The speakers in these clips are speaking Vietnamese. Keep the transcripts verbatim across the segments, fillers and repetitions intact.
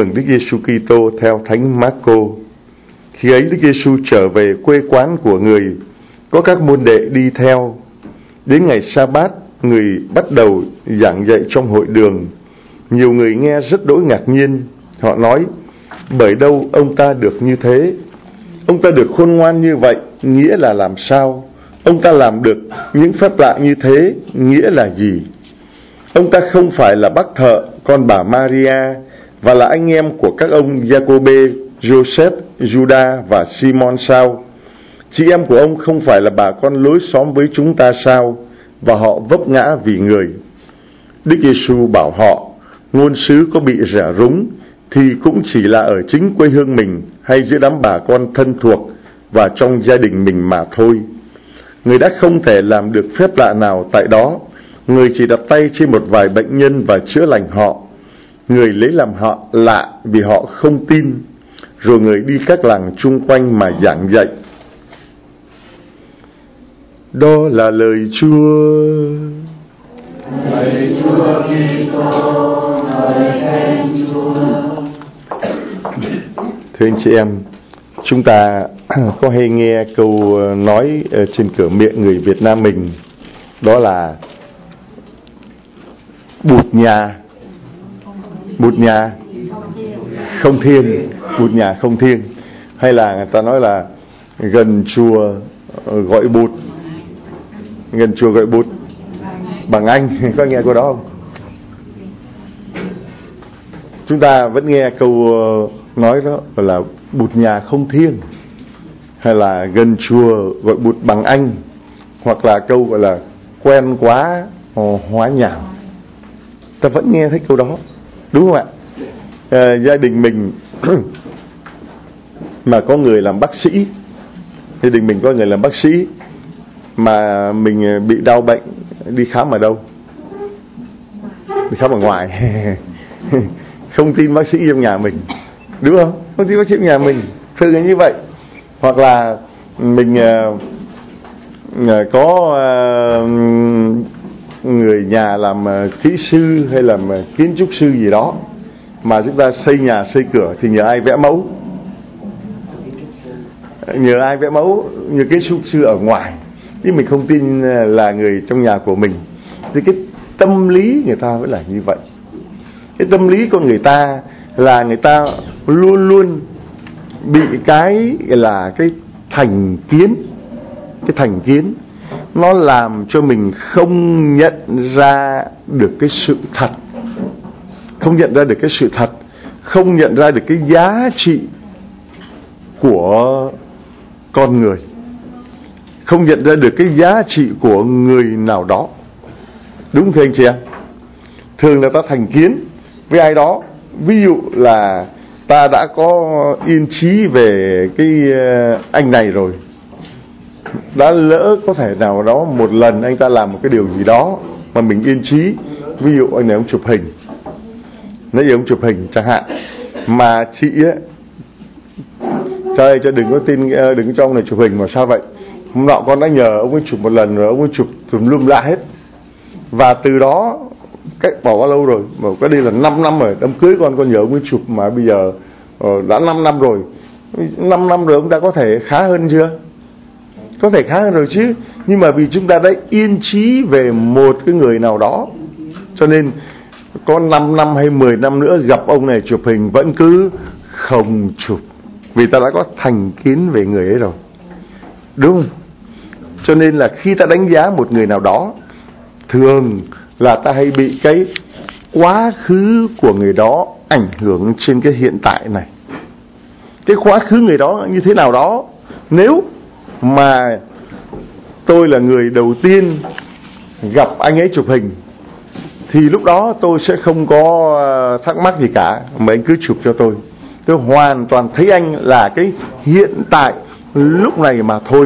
mừng Đức Giêsu Kitô theo Thánh Marco. Khi ấy Đức Giêsu trở về quê quán của người, có các môn đệ đi theo. Đến ngày Sa-bát, người bắt đầu giảng dạy trong hội đường. Nhiều người nghe rất đỗi ngạc nhiên. Họ nói: bởi đâu ông ta được như thế? Ông ta được khôn ngoan như vậy, nghĩa là làm sao? Ông ta làm được những phép lạ như thế, nghĩa là gì? Ông ta không phải là bác thợ, con bà Maria, và là anh em của các ông Giacôbê, Joseph, Juda và Simon sao? Chị em của ông không phải là bà con lối xóm với chúng ta sao? Và họ vấp ngã vì người. Đức Giêsu bảo họ: ngôn sứ có bị rẻ rúng thì cũng chỉ là ở chính quê hương mình, hay giữa đám bà con thân thuộc và trong gia đình mình mà thôi. Người đã không thể làm được phép lạ nào tại đó. Người chỉ đặt tay trên một vài bệnh nhân và chữa lành họ. Người lấy làm họ lạ vì họ không tin. Rồi người đi các làng chung quanh mà giảng dạy. Đó là lời Chúa. Lời Chúa Kitô, lời khen Chúa. Thưa anh chị em, chúng ta có hay nghe câu nói trên cửa miệng người Việt Nam mình, đó là bụt nhà, bụt nhà không thiêng, bụt nhà không thiêng. Hay là người ta nói là gần chùa gọi bụt, gần chùa gọi bụt bằng anh. Có nghe câu đó không? Chúng ta vẫn nghe câu nói đó là bụt nhà không thiêng, hay là gần chùa gọi bụt bằng anh, hoặc là câu gọi là quen quá hóa nhảm. Ta vẫn nghe thấy câu đó, đúng không ạ? À, gia đình mình mà có người làm bác sĩ, gia đình mình có người làm bác sĩ mà mình bị đau bệnh, đi khám ở đâu? Đi khám ở ngoài. Không tin bác sĩ trong nhà mình, đúng không? Không tin bác sĩ trong nhà mình, thường là như vậy. Hoặc là mình uh, có uh, người nhà làm uh, kỹ sư hay làm uh, kiến trúc sư gì đó, mà chúng ta xây nhà xây cửa thì nhờ ai vẽ mẫu? Nhờ ai vẽ mẫu? Nhờ kiến trúc sư ở ngoài. Nhưng mình không tin là người trong nhà của mình. Thì cái tâm lý người ta vẫn là như vậy. Cái tâm lý của người ta là người ta luôn luôn bị cái là cái thành kiến. Cái thành kiến nó làm cho mình không nhận ra được cái sự thật, không nhận ra được cái sự thật, không nhận ra được cái giá trị của con người, không nhận ra được cái giá trị của người nào đó. Đúng không anh chị em? Thường là ta thành kiến với ai đó. Ví dụ là ta đã có yên chí về cái anh này rồi, đã lỡ có thể nào đó một lần anh ta làm một cái điều gì đó mà mình yên chí. Ví dụ anh này ông chụp hình, nãy giờ ông chụp hình chẳng hạn, mà chị ấy trời cho đừng có tin, đừng có cho ông này chụp hình. Mà sao vậy? Hôm nọ con đã nhờ ông ấy chụp một lần rồi, ông ấy chụp tùm lum la hết. Và từ đó cách bỏ bao lâu rồi, mà cái đây là năm năm rồi, đám cưới con con nhờ ông ấy chụp, mà bây giờ uh, đã năm năm rồi. năm năm rồi ông ta có thể khá hơn chưa? Có thể khá hơn rồi chứ. Nhưng mà vì chúng ta đã yên chí về một cái người nào đó, cho nên có năm năm hay mười năm nữa gặp ông này chụp hình vẫn cứ không chụp, vì ta đã có thành kiến về người ấy rồi, đúng không? Cho nên là khi ta đánh giá một người nào đó, thường là ta hay bị cái quá khứ của người đó ảnh hưởng trên cái hiện tại này. Cái quá khứ người đó như thế nào đó, nếu mà tôi là người đầu tiên gặp anh ấy chụp hình thì lúc đó tôi sẽ không có thắc mắc gì cả, mà anh cứ chụp cho tôi. Tôi hoàn toàn thấy anh là cái hiện tại lúc này mà thôi.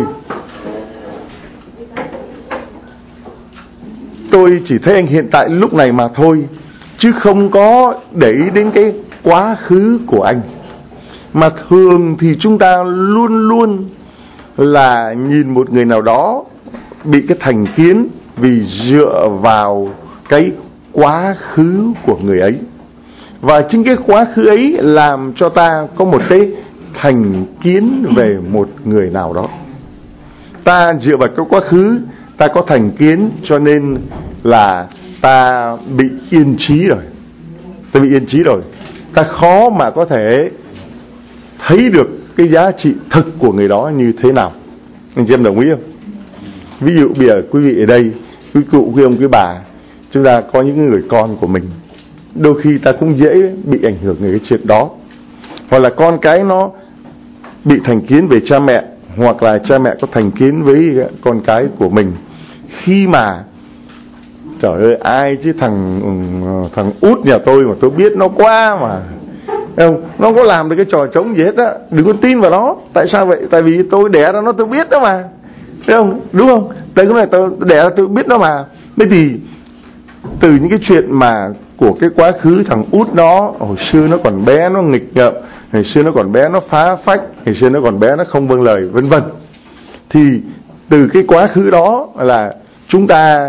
Tôi chỉ thấy anh hiện tại lúc này mà thôi, chứ không có để ý đến cái quá khứ của anh. Mà thường thì chúng ta luôn luôn là nhìn một người nào đó bị cái thành kiến vì dựa vào cái quá khứ của người ấy. Và chính cái quá khứ ấy làm cho ta có một cái thành kiến về một người nào đó. Ta dựa vào cái quá khứ, ta có thành kiến, cho nên là ta bị yên trí rồi. Ta bị yên trí rồi. Ta khó mà có thể thấy được cái giá trị thực của người đó như thế nào. Anh chị em đồng ý không? Ví dụ bây giờ quý vị ở đây, quý cụ, quý ông, quý bà, chúng ta có những người con của mình, đôi khi ta cũng dễ bị ảnh hưởng về cái chuyện đó. Hoặc là con cái nó bị thành kiến về cha mẹ, hoặc là cha mẹ có thành kiến với con cái của mình. Khi mà trời ơi, ai chứ thằng thằng út nhà tôi mà tôi biết nó quá mà, không, nó không có làm được cái trò trống gì hết á, đừng có tin vào nó. Tại sao vậy? Tại vì tôi đẻ ra nó, tôi biết đó mà, thấy không? Đúng không? Tại cái này tôi đẻ ra tôi biết đó mà. Thế thì từ những cái chuyện mà của cái quá khứ, thằng út nó hồi xưa nó còn bé nó nghịch ngợm, hồi xưa nó còn bé nó phá phách, hồi xưa nó còn bé nó không vâng lời, vân vân, thì từ cái quá khứ đó là chúng ta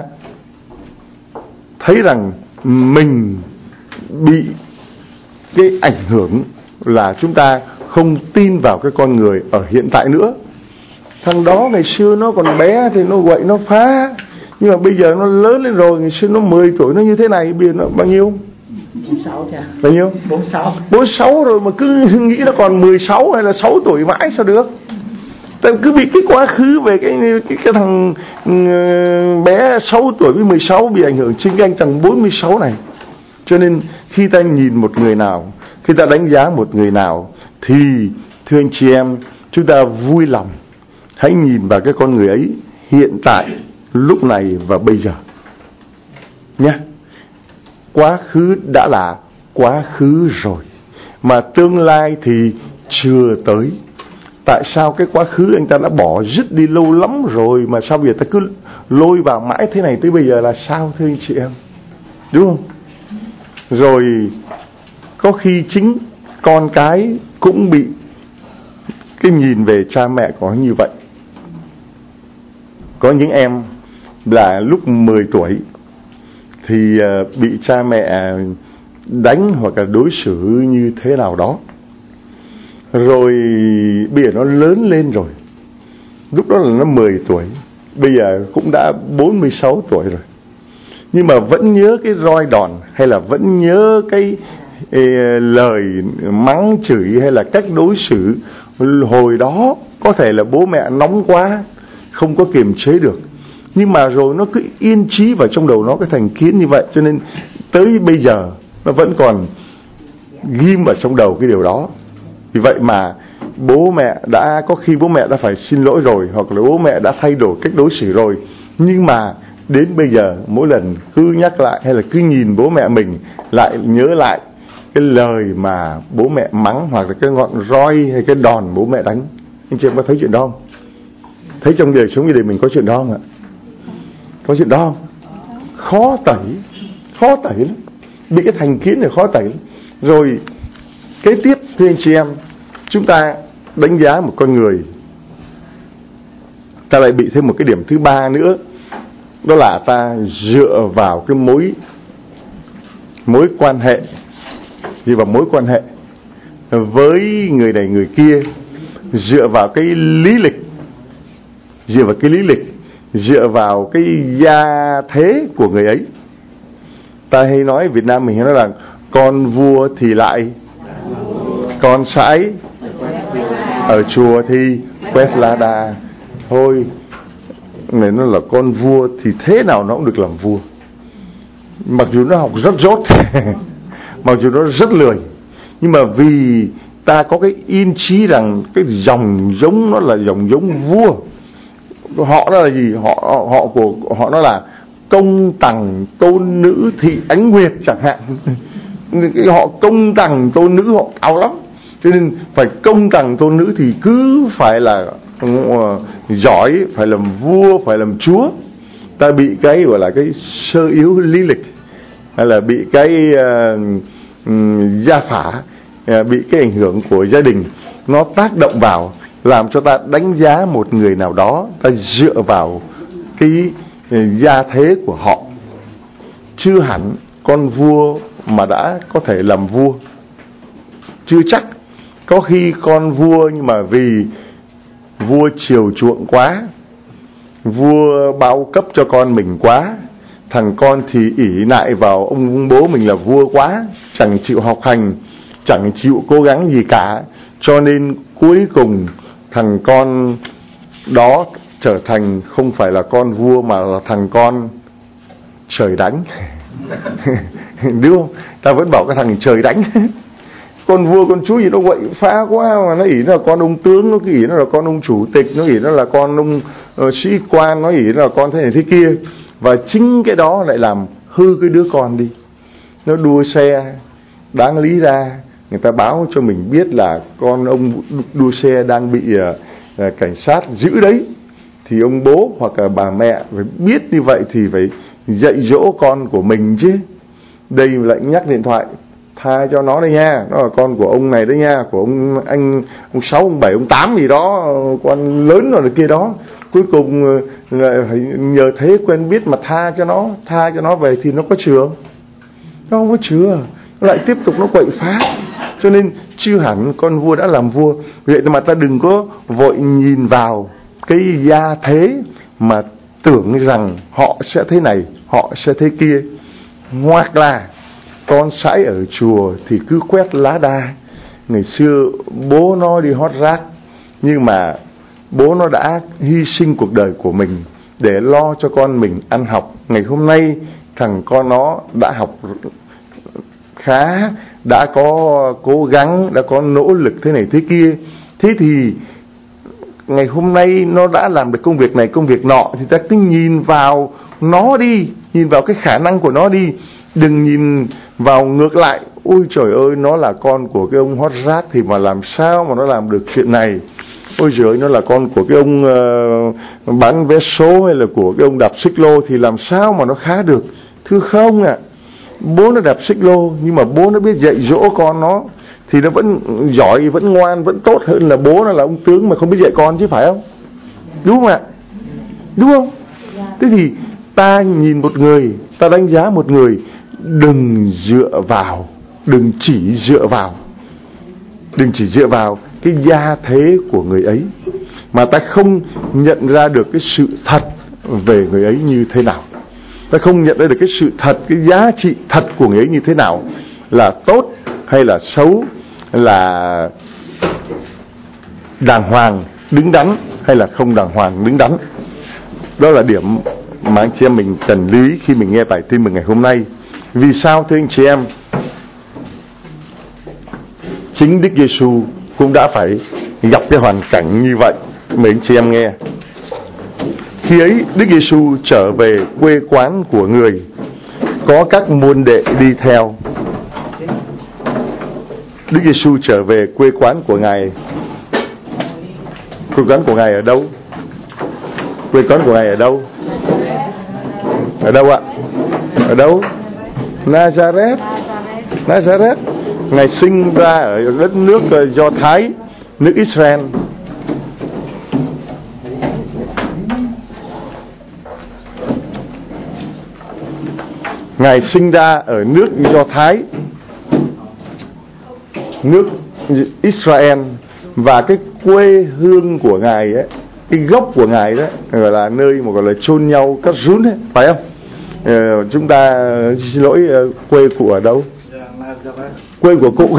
thấy rằng mình bị cái ảnh hưởng, là chúng ta không tin vào cái con người ở hiện tại nữa. Thằng đó ngày xưa nó còn bé thì nó quậy nó phá, nhưng mà bây giờ nó lớn lên rồi. Ngày xưa nó mười tuổi nó như thế này, bây giờ nó bao nhiêu? bốn mươi sáu cha. Bao nhiêu? bốn mươi sáu. bốn mươi sáu rồi mà cứ nghĩ nó còn mười sáu hay là sáu tuổi mãi sao được? Tại cứ bị cái quá khứ về cái cái, cái thằng bé sáu tuổi với mười sáu bị ảnh hưởng chính anh thằng bốn mươi sáu này. Cho nên khi ta nhìn một người nào, khi ta đánh giá một người nào, thì thưa anh chị em, chúng ta vui lòng hãy nhìn vào cái con người ấy hiện tại, lúc này và bây giờ nhé. Quá khứ đã là quá khứ rồi, mà tương lai thì chưa tới. Tại sao cái quá khứ anh ta đã bỏ dứt đi lâu lắm rồi, mà sao bây giờ ta cứ lôi vào mãi thế này tới bây giờ là sao, thưa anh chị em? Đúng không? Rồi có khi chính con cái cũng bị cái nhìn về cha mẹ có như vậy. Có những em là lúc mười tuổi thì bị cha mẹ đánh hoặc là đối xử như thế nào đó, rồi bây giờ nó lớn lên rồi, lúc đó là nó mười tuổi, bây giờ cũng đã bốn mươi sáu tuổi rồi, nhưng mà vẫn nhớ cái roi đòn, hay là vẫn nhớ cái ê, lời mắng chửi, hay là cách đối xử hồi đó. Có thể là bố mẹ nóng quá, không có kiềm chế được, nhưng mà rồi nó cứ yên trí vào trong đầu nó cái thành kiến như vậy, cho nên tới bây giờ nó vẫn còn ghim vào trong đầu cái điều đó. Vì vậy mà bố mẹ đã, có khi bố mẹ đã phải xin lỗi rồi, hoặc là bố mẹ đã thay đổi cách đối xử rồi, nhưng mà đến bây giờ mỗi lần cứ nhắc lại, hay là cứ nhìn bố mẹ mình lại nhớ lại cái lời mà bố mẹ mắng, hoặc là cái ngọn roi hay cái đòn bố mẹ đánh. Anh chị em có thấy chuyện đó không? Thấy trong đời sống gia đình mình có chuyện đó không ạ? Có chuyện đó không? Khó tẩy, khó tẩy lắm. Bị cái thành kiến này khó tẩy lắm. Rồi kế tiếp thưa anh chị em, chúng ta đánh giá một con người, ta lại bị thêm một cái điểm thứ ba nữa, đó là ta dựa vào cái mối mối quan hệ, dựa vào mối quan hệ với người này người kia, dựa vào cái lý lịch, dựa vào cái lý lịch, dựa vào cái gia thế của người ấy. Ta hay nói, Việt Nam mình hay nói là con vua thì lại con sãi, ở chùa thì quét lá đa. Thôi, này nó là con vua thì thế nào nó cũng được làm vua, mặc dù nó học rất dốt mặc dù nó rất lười, nhưng mà vì ta có cái yên chí rằng cái dòng giống nó là dòng giống vua. Họ đó là gì? Họ họ của họ nó là công tằng tôn nữ thị ánh nguyệt chẳng hạn. Họ công tằng tôn nữ, họ cao lắm, cho nên phải công tằng tôn nữ thì cứ phải là uh, giỏi, phải làm vua, phải làm chúa. Ta bị cái gọi là cái sơ yếu lý lịch, hay là bị cái uh, um, gia phả, uh, bị cái ảnh hưởng của gia đình nó tác động vào, làm cho ta đánh giá một người nào đó, ta dựa vào cái uh, gia thế của họ. Chưa hẳn con vua mà đã có thể làm vua? Chưa chắc. Có khi con vua nhưng mà vì vua chiều chuộng quá, vua bao cấp cho con mình quá, thằng con thì ỷ lại vào ông bố mình là vua quá, chẳng chịu học hành, chẳng chịu cố gắng gì cả, cho nên cuối cùng thằng con đó trở thành không phải là con vua mà là thằng con trời đánh. Đúng không? Ta vẫn bảo cái thằng trời đánh. Con vua con chúa gì nó quậy phá quá, mà nó ỷ nó là con ông tướng, nó ỷ nó là con ông chủ tịch, nó ỷ nó là con ông uh, sĩ quan, nó ỷ nó là con thế này thế kia. Và chính cái đó lại làm hư cái đứa con đi. Nó đua xe, đáng lý ra người ta báo cho mình biết là con ông đua xe đang bị uh, uh, cảnh sát giữ đấy, thì ông bố hoặc là bà mẹ phải biết như vậy thì phải dạy dỗ con của mình chứ. Đây lại nhắc điện thoại, tha cho nó đây nha, nó là con của ông này đấy nha, của ông anh ông sáu, ông bảy, ông tám gì đó, con lớn rồi kia đó. Cuối cùng phải nhờ thế quen biết mà tha cho nó, tha cho nó về thì nó có chữa? Nó không có chữa, nó lại tiếp tục nó quậy phá. Cho nên chưa hẳn con vua đã làm vua. Vậy mà ta đừng có vội nhìn vào cái gia thế mà tưởng rằng họ sẽ thế này, họ sẽ thế kia. Hoặc là con sãi ở chùa thì cứ quét lá đa. Ngày xưa bố nó đi hót rác, nhưng mà bố nó đã hy sinh cuộc đời của mình để lo cho con mình ăn học. Ngày hôm nay thằng con nó đã học khá, đã có cố gắng, đã có nỗ lực thế này thế kia. Thế thì ngày hôm nay nó đã làm được công việc này công việc nọ, thì ta cứ nhìn vào nó đi, nhìn vào cái khả năng của nó đi. Đừng nhìn vào ngược lại, ôi trời ơi, nó là con của cái ông hót rác thì mà làm sao mà nó làm được chuyện này. Ôi trời ơi, nó là con của cái ông uh, bán vé số hay là của cái ông đạp xích lô thì làm sao mà nó khá được. Thưa không ạ, à, bố nó đạp xích lô nhưng mà bố nó biết dạy dỗ con nó thì nó vẫn giỏi, vẫn ngoan, vẫn tốt hơn là bố nó là ông tướng mà không biết dạy con chứ, phải không? Đúng không ạ? Đúng không? Thế thì ta nhìn một người, ta đánh giá một người, đừng dựa vào, đừng chỉ dựa vào, đừng chỉ dựa vào cái gia thế của người ấy mà ta không nhận ra được cái sự thật về người ấy như thế nào. Ta không nhận ra được cái sự thật, cái giá trị thật của người ấy như thế nào, là tốt hay là xấu, là đàng hoàng, đứng đắn hay là không đàng hoàng, đứng đắn. Đó là điểm mà anh chị em mình cần lưu ý khi mình nghe bài tin mừng ngày hôm nay. Vì sao thưa anh chị em? Chính Đức Giêsu cũng đã phải gặp cái hoàn cảnh như vậy. Mời anh chị em nghe. Khi ấy Đức Giêsu trở về quê quán của người, có các môn đệ đi theo. Đức Giêsu trở về quê quán của Ngài. Quê quán của Ngài ở đâu? Quê quán của Ngài ở đâu? Ở đâu ạ? Ở đâu? Nazareth. Nazareth. Ngài sinh ra ở đất nước Do Thái, nước Israel. Ngài sinh ra ở nước Do Thái, nước Israel. Và cái quê hương của Ngài ấy, cái gốc của Ngài đó gọi là nơi mà gọi là chôn nhau cắt rún ấy, phải không? Ờ, chúng ta xin lỗi, quê cụ ở đâu? Quê của cụ.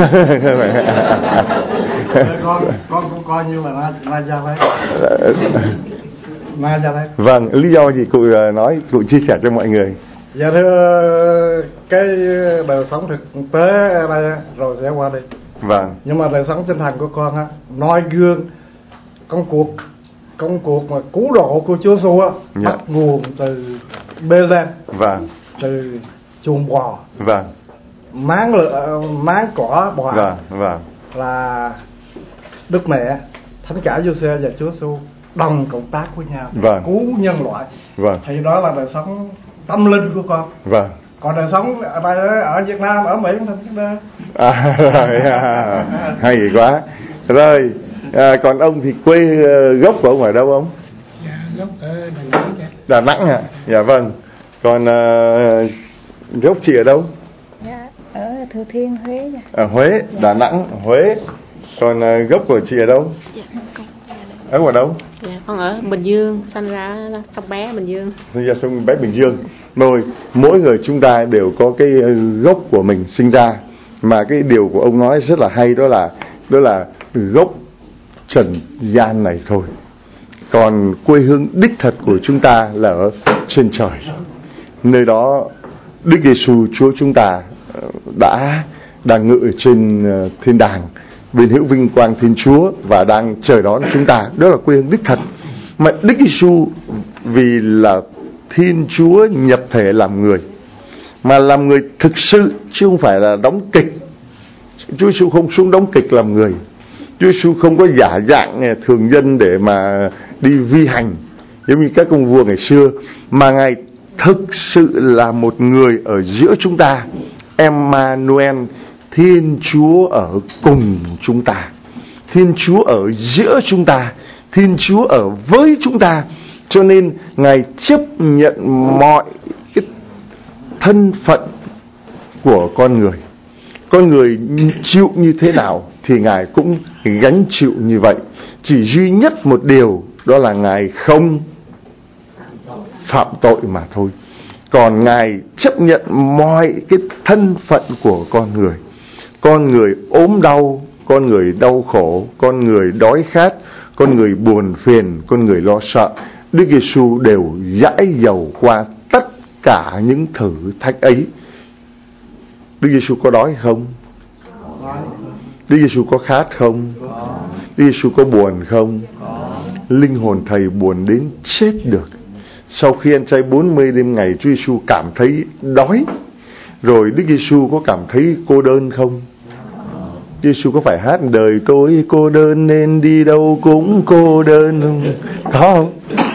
con con cũng coi như là Nazareth. Nazareth. Vâng, lý do gì cụ nói, cụ chia sẻ cho mọi người. Dạ thưa, cái đời sống thực tế ở đây rồi sẽ qua đi. Vâng. Nhưng mà đời sống tinh thần của con á, noi gương công cuộc công cuộc mà cứu độ của Chúa Giêsu á, dạ. bắt nguồn từ Bê-lem. Vâng. Từ chuồng bò. Vâng. Máng lửa, máng cỏ bò. Vâng. Vâng. Là Đức Mẹ, Thánh cả Giô-se và Chúa Giêsu đồng cộng tác với nhau. Vâng. Cứu nhân loại. Vâng. Thì đó là đời sống tâm linh của con. Vâng. Còn đời sống ở đây, ở Việt Nam, ở Mỹ không thích đó. À, à, hay quá. Rồi, à, còn ông thì quê gốc của ông ở đâu ông? Dạ, gốc ở Đà Nẵng. Đà Nẵng hả? Dạ vâng. Còn uh, gốc chị ở đâu? Dạ, ở Thừa Thiên, Huế. Ở Huế, dạ. Đà Nẵng, Huế. Còn uh, gốc của chị ở đâu? Dạ, con ở ngoài đâu? Dạ, con ở Bình Dương, sinh ra sông Bé, Bình Dương. Sinh ra sông Bé, Bình Dương. Rồi, mỗi người chúng ta đều có cái gốc của mình sinh ra. Mà cái điều của ông nói rất là hay, đó là đó là gốc trần gian này thôi. Còn quê hương đích thật của chúng ta là ở trên trời. Nơi đó Đức Giêsu Chúa chúng ta đã đang ngự trên thiên đàng bên hữu vinh quang Thiên Chúa và đang chờ đón chúng ta. Đó là quê hương đích thật. Mà Đức Giêsu vì là Thiên Chúa nhập thể làm người, mà làm người thực sự chứ không phải là đóng kịch. Chúa Giêsu không xuống đóng kịch làm người. Chúa Giêsu không có giả dạng thường dân để mà đi vi hành giống như các công vua ngày xưa, mà Ngài thực sự là một người ở giữa chúng ta. Emmanuel, Thiên Chúa ở cùng chúng ta, Thiên Chúa ở giữa chúng ta, Thiên Chúa ở với chúng ta. Cho nên Ngài chấp nhận mọi cái thân phận của con người. Con người chịu như thế nào thì Ngài cũng gánh chịu như vậy. Chỉ duy nhất một điều, đó là Ngài không phạm tội mà thôi. Còn Ngài chấp nhận mọi cái thân phận của con người. Con người ốm đau, con người đau khổ, con người đói khát, con người buồn phiền, con người lo sợ, Đức Giêsu đều dãi dầu qua tất cả những thử thách ấy. Đức Giêsu có đói không? Đức Giêsu có khát không? Đức Giêsu có buồn không? Linh hồn Thầy buồn đến chết được. Sau khi ăn chay bốn mươi đêm ngày, Chúa Giêsu cảm thấy đói. Rồi Đức Giêsu có cảm thấy cô đơn không? Chúa Giêsu có phải hát đời tôi cô đơn nên đi đâu cũng cô đơn không? Có không?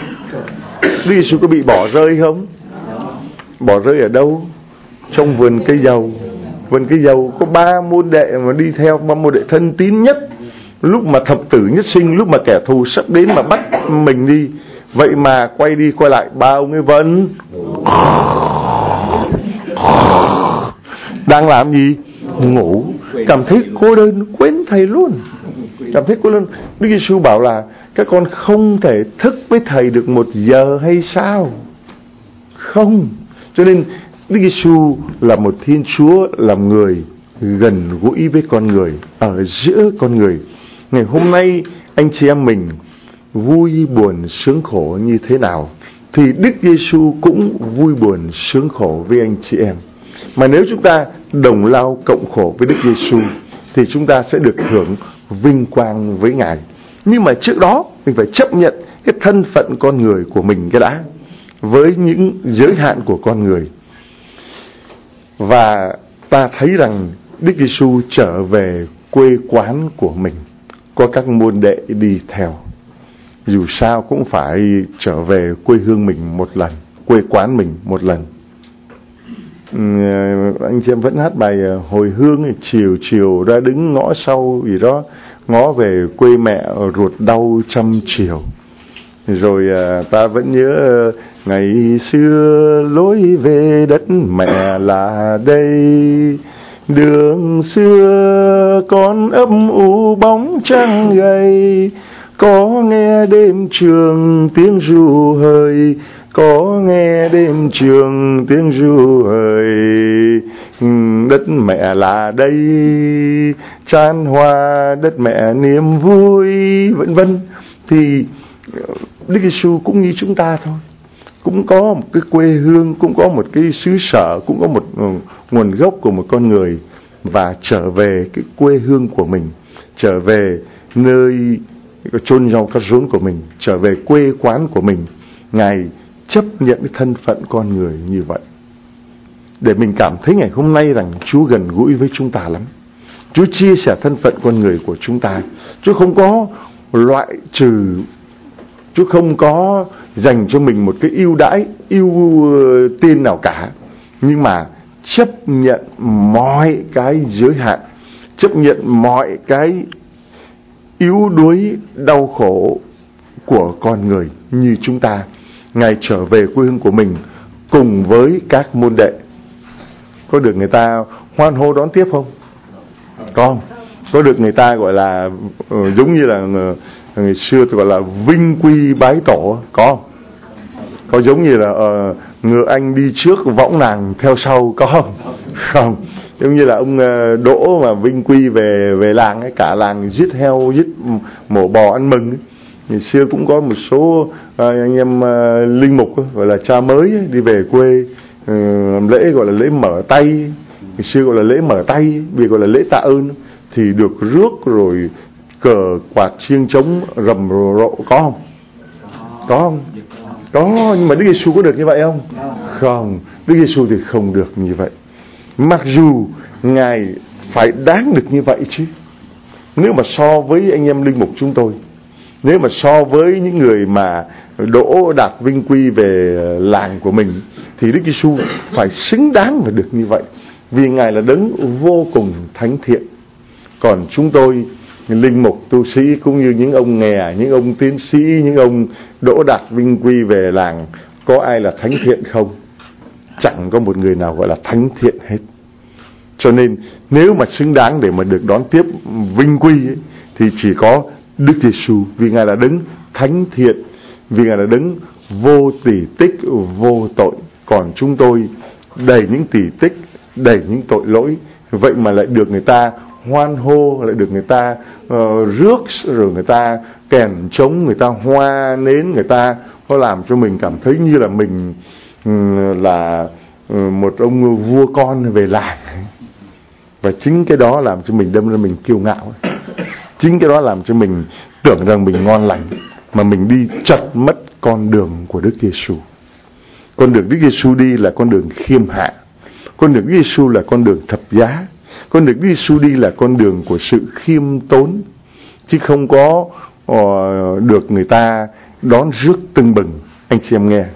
Đức Giêsu có bị bỏ rơi không? Bỏ rơi ở đâu? Trong vườn cây dầu. Vườn cây dầu có ba môn đệ mà đi theo, ba môn đệ thân tín nhất. Lúc mà thập tử nhất sinh, lúc mà kẻ thù sắp đến mà bắt mình đi, vậy mà quay đi quay lại ba ông ấy vẫn đang làm gì? Ngủ. Cảm thấy cô đơn, quên Thầy luôn. Cảm thấy cô đơn. Đức Giêsu bảo là các con không thể thức với Thầy được một giờ hay sao? Không. Cho nên Đức Giêsu là một Thiên Chúa làm người, gần gũi với con người, ở giữa con người. Ngày hôm nay anh chị em mình vui buồn sướng khổ như thế nào thì Đức Giêsu cũng vui buồn sướng khổ với anh chị em. Mà nếu chúng ta đồng lao cộng khổ với Đức Giêsu thì chúng ta sẽ được hưởng vinh quang với Ngài. Nhưng mà trước đó mình phải chấp nhận cái thân phận con người của mình cái đã, với những giới hạn của con người. Và ta thấy rằng Đức Giêsu trở về quê quán của mình, có các môn đệ đi theo. Dù sao cũng phải trở về quê hương mình một lần, quê quán mình một lần. Anh chị em vẫn hát bài hồi hương, chiều chiều ra đứng ngõ sau gì đó, ngó về quê mẹ ruột đau trăm chiều. Rồi ta vẫn nhớ ngày xưa lối về đất mẹ là đây, đường xưa con âm u bóng trăng gầy, có nghe đêm trường tiếng ru hời, có nghe đêm trường tiếng ru hời. Đất mẹ là đây, chan hoa đất mẹ niềm vui, vân vân. Thì Đức Giêsu cũng như chúng ta thôi, cũng có một cái quê hương, cũng có một cái xứ sở, cũng có một nguồn gốc của một con người, và trở về cái quê hương của mình, trở về nơi chôn rau cắt rốn của mình, trở về quê quán của mình. Ngài chấp nhận cái thân phận con người như vậy, để mình cảm thấy ngày hôm nay rằng Chúa gần gũi với chúng ta lắm. Chúa chia sẻ thân phận con người của chúng ta. Chúa không có loại trừ, Chúa không có dành cho mình một cái ưu đãi, ưu tiên nào cả. Nhưng mà chấp nhận mọi cái giới hạn, chấp nhận mọi cái yếu đuối, đau khổ của con người như chúng ta. Ngài trở về quê hương của mình cùng với các môn đệ. có được người ta hoan hô đón tiếp không? Có. Có được người ta gọi là uh, giống như là uh, ngày xưa tôi gọi là vinh quy bái tổ, có. Có giống như là uh, ngựa Anh đi trước võng nàng theo sau, có không? Không. Giống như là ông uh, Đỗ mà vinh quy về về làng ấy, cả làng giết heo, giết mổ bò ăn mừng ấy. Ngày xưa cũng có một số uh, anh em uh, linh mục ấy, gọi là cha mới ấy, đi về quê uh, làm lễ gọi là lễ mở tay. Ngày xưa gọi là lễ mở tay, vì gọi là lễ tạ ơn, thì được rước rồi cờ quạt chiêng trống rầm rộ, có không? Có không? Có, nhưng mà Đức Giêsu có được như vậy không? Không, Đức Giêsu thì không được như vậy. Mặc dù Ngài phải đáng được như vậy chứ. Nếu mà so với anh em linh mục chúng tôi, nếu mà so với những người mà đỗ đạt vinh quy về làng của mình, thì Đức Giêsu phải xứng đáng và được như vậy, vì Ngài là đấng vô cùng thánh thiện. Còn chúng tôi, linh mục, tu sĩ, cũng như những ông nghè, những ông tiến sĩ, những ông đỗ đạt vinh quy về làng, có ai là thánh thiện không? Chẳng có một người nào gọi là thánh thiện hết. Cho nên nếu mà xứng đáng để mà được đón tiếp vinh quy ấy, thì chỉ có Đức Giêsu, vì Ngài là đấng thánh thiện, vì Ngài là đấng vô tỉ tích, vô tội. Còn chúng tôi đầy những tỉ tích, đầy những tội lỗi, vậy mà lại được người ta hoan hô, lại được người ta uh, rước, rồi người ta kèn trống, người ta hoa nến, người ta có làm cho mình cảm thấy như là mình um, là uh, một ông vua con về làng. Và chính cái đó làm cho mình đâm ra mình kiêu ngạo. Chính cái đó làm cho mình tưởng rằng mình ngon lành, mà mình đi chật mất con đường của Đức Giêsu. Con đường Đức Giêsu đi là con đường khiêm hạ, con đường Đức Giêsu là con đường thập giá, con đường Đức Giêsu đi là con đường của sự khiêm tốn, chứ không có uh, được người ta đón rước tưng bừng. Anh chị em nghe,